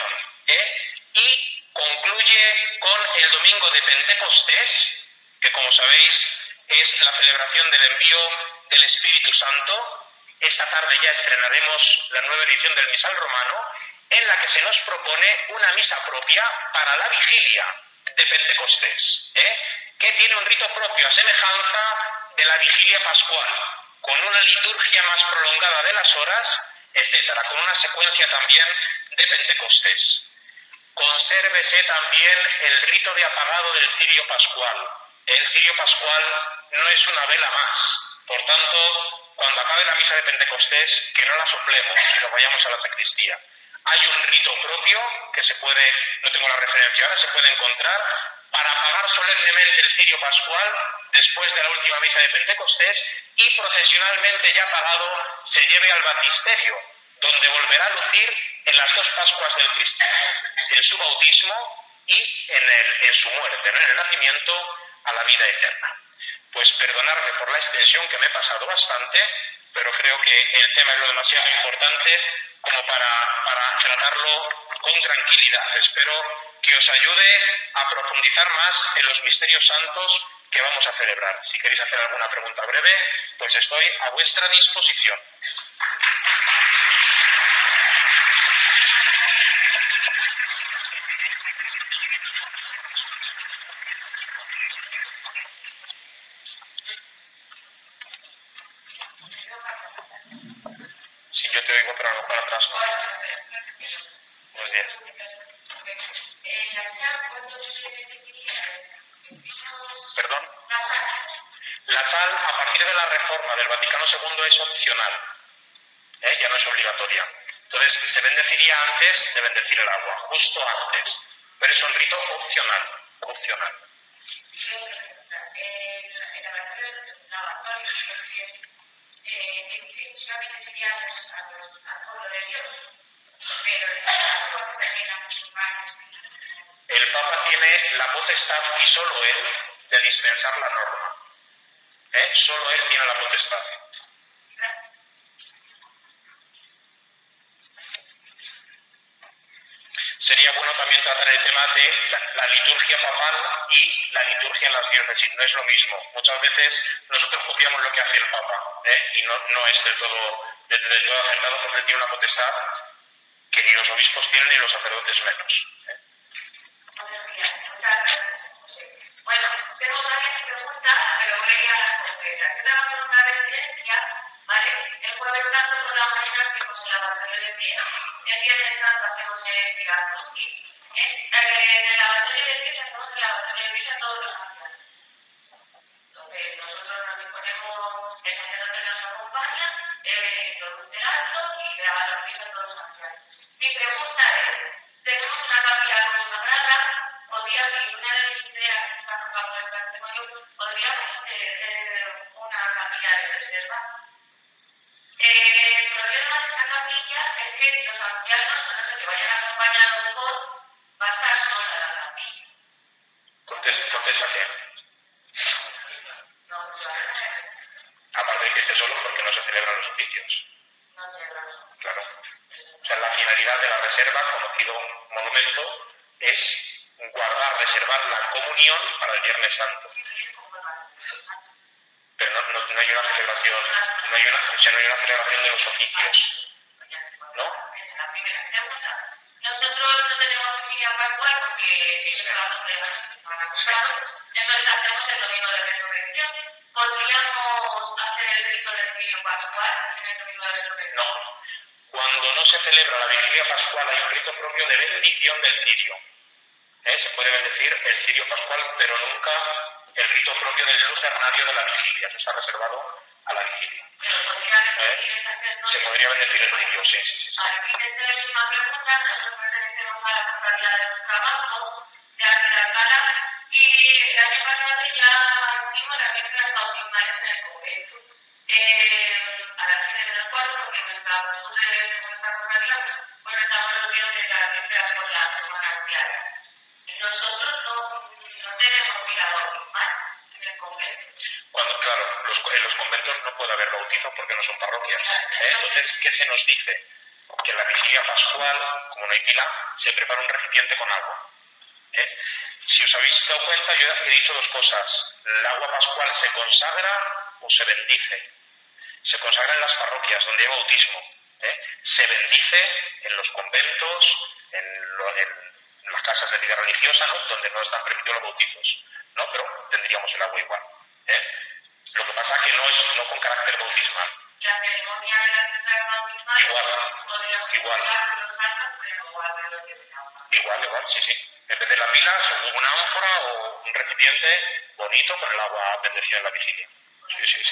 Y concluye con el domingo de Pentecostés, que, como sabéis, es la celebración del envío del Espíritu Santo. Esta tarde ya estrenaremos la nueva edición del Misal Romano, en la que se nos propone una misa propia para la vigilia de Pentecostés, que tiene un rito propio a semejanza de la vigilia pascual, con una liturgia más prolongada de las horas, etcétera, con una secuencia también de Pentecostés. Consérvese también el rito de apagado del cirio pascual. El cirio pascual no es una vela más. Por tanto, cuando acabe la misa de Pentecostés, que no la soplemos y nos vayamos a la sacristía. Hay un rito propio que se puede, no tengo la referencia ahora, se puede encontrar para apagar solemnemente el cirio pascual después de la última misa de Pentecostés, y procesionalmente ya apagado se lleve al baptisterio, donde volverá a lucir en las dos Pascuas del Cristo, en su bautismo y en su muerte, en el nacimiento a la vida eterna. Pues perdonadme por la extensión, que me he pasado bastante, pero creo que el tema es lo demasiado importante como para tratarlo con tranquilidad. Espero que os ayude a profundizar más en los misterios santos que vamos a celebrar. Si queréis hacer alguna pregunta breve, pues estoy a vuestra disposición. Si yo te oigo, pero a lo mejor atrás no. Muy bien. ¿Perdón? La sal, a partir de la reforma del Vaticano II, es opcional, ya no es obligatoria. Entonces, se bendeciría antes de bendecir el agua, justo antes, pero es un rito opcional. opcional. En la parte del lavatorio, solamente serían a pueblo de Dios, pero el Papa también a musulmanes. El Papa tiene la potestad, y solo él, de dispensar la norma. Solo él tiene la potestad. Sería bueno también tratar el tema de la liturgia papal y la liturgia en las diócesis. No es lo mismo. Muchas veces nosotros copiamos lo que hace el Papa, y no es del todo acertado, porque él tiene una potestad que ni los obispos tienen ni los sacerdotes menos. Bueno, tengo varias preguntas, pero voy a contestar. Yo trabajo en una residencia, ¿vale? El jueves santo por la mañana hacemos el lavatorio de pies, el viernes santo hacemos el diagnosis, en el lavatorio de pies hacemos el lavatorio de pies a todos los ancianos. Entonces, nosotros nos disponemos, el sacerdote nos acompaña, introduce el acto y le da los pies a todos los ancianos. Mi pregunta es, tenemos una capilla consagrada, una de mis ideas que está acabando el patrimonio, podríamos hacer una capilla de reserva. El problema de esa capilla es que los ancianos, a no ser que vayan acompañados va a estar sola la capilla. Contesta qué. No, Aparte de que esté solo, porque no se celebran los oficios. no celebramos. Claro. O sea, la finalidad de la reserva, conocido monumento, es reservar la comunión para el Viernes Santo. Pero no hay una celebración, no hay una celebración de los oficios, ¿no? La primera. Segunda, nosotros no tenemos vigilia pascual porque ellos se van a celebrar, están acostados, entonces hacemos el domingo de resurrección. ¿Podríamos hacer el rito del cirio pascual en el domingo de resurrección? No. Cuando no se celebra la vigilia pascual hay un rito propio de bendición del cirio. Se puede bendecir el cirio pascual, pero nunca el rito propio del lucernario de la vigilia. Eso está reservado a la vigilia. Se podría bendecir el cirio, sí. Aquí desde la misma pregunta, nosotros pertenecemos a la Cofradía de los Trabajos de Arte de Alcalá y el año pasado ya hicimos las fiestas bautismales en el convento. A las 7 menos 4, porque nuestra costumbre según nuestra cofradía, bueno, estamos los días de las fiestas con las hermanas diarias. Y nosotros no tenemos vida bautismal en el convento. Claro, en los conventos no puede haber bautizos porque no son parroquias. Entonces, ¿qué se nos dice? Que en la vigilia pascual, como no hay pila, se prepara un recipiente con agua. Si os habéis dado cuenta, yo he dicho dos cosas. ¿El agua pascual se consagra o se bendice? Se consagra en las parroquias donde hay bautismo. Se bendice en los conventos, en las casas de vida religiosa, ¿no? Donde no están permitidos los bautizos. No, pero tendríamos el agua igual. Lo que pasa es que no con carácter bautismal. La ceremonia de la fiesta bautismal igual, sí. En vez de la pila, una ánfora o un recipiente bonito con el agua bendecida en la vigilia. Sí.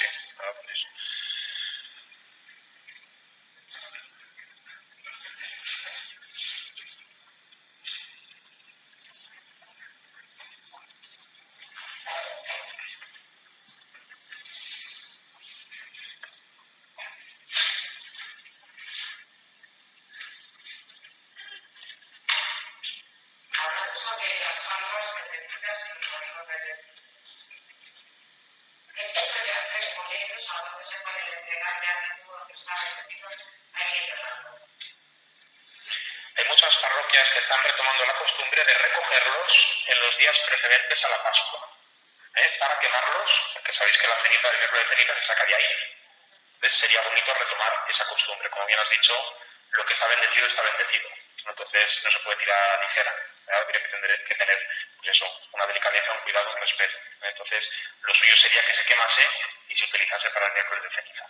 Hay muchas parroquias que están retomando la costumbre de recogerlos en los días precedentes a la Pascua, para quemarlos, porque sabéis que la ceniza del miércoles de ceniza se saca de ahí. Entonces sería bonito retomar esa costumbre. Como bien has dicho, lo que está bendecido está bendecido. Entonces no se puede tirar a ligera. Habría que tener pues eso, una delicadeza, un cuidado, un respeto. Entonces lo suyo sería que se quemase y se utilizase para el miércoles de ceniza.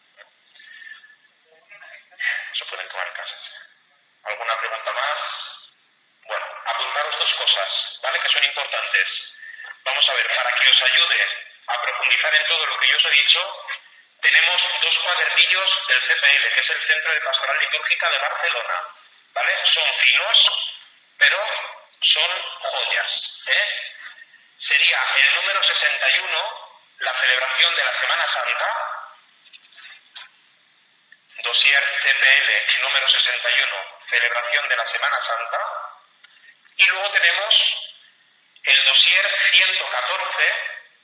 No se pueden quemar en casas. ¿Alguna pregunta más? Bueno, apuntaros dos cosas, ¿vale? Que son importantes. Vamos a ver, para que os ayude a profundizar en todo lo que yo os he dicho, tenemos dos cuadernillos del CPL, que es el Centro de Pastoral Litúrgica de Barcelona, ¿vale? Son finos, pero son joyas. Sería el número 61, la celebración de la Semana Santa, dossier CPL número 61, celebración de la Semana Santa, y luego tenemos el dossier 114,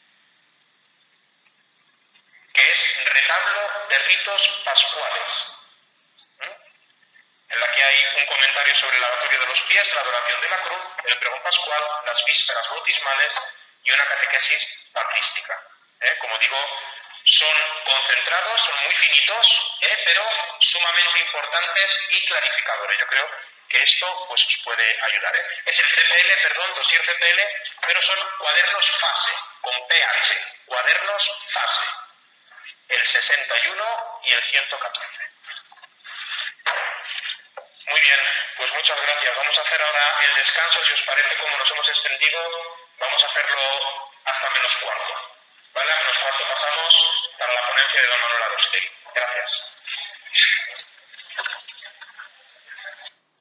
que es retablo de ritos pascuales, en la que hay un comentario sobre el lavatorio de los pies, la adoración de la cruz, el pregón pascual, las vísperas bautismales y una catequesis patrística. Como digo, son concentrados, son muy finitos, pero sumamente importantes y clarificadores. Yo creo que esto pues os puede ayudar. Es el CPL, perdón, dossier CPL, pero son cuadernos fase, con PH, cuadernos fase, el 61 y el 114. Muy bien, pues muchas gracias. Vamos a hacer ahora el descanso, si os parece, como nos hemos extendido, vamos a hacerlo hasta menos cuarto. ¿Vale? A menos cuarto pasamos para la ponencia de don Manuel Arostegui. Gracias.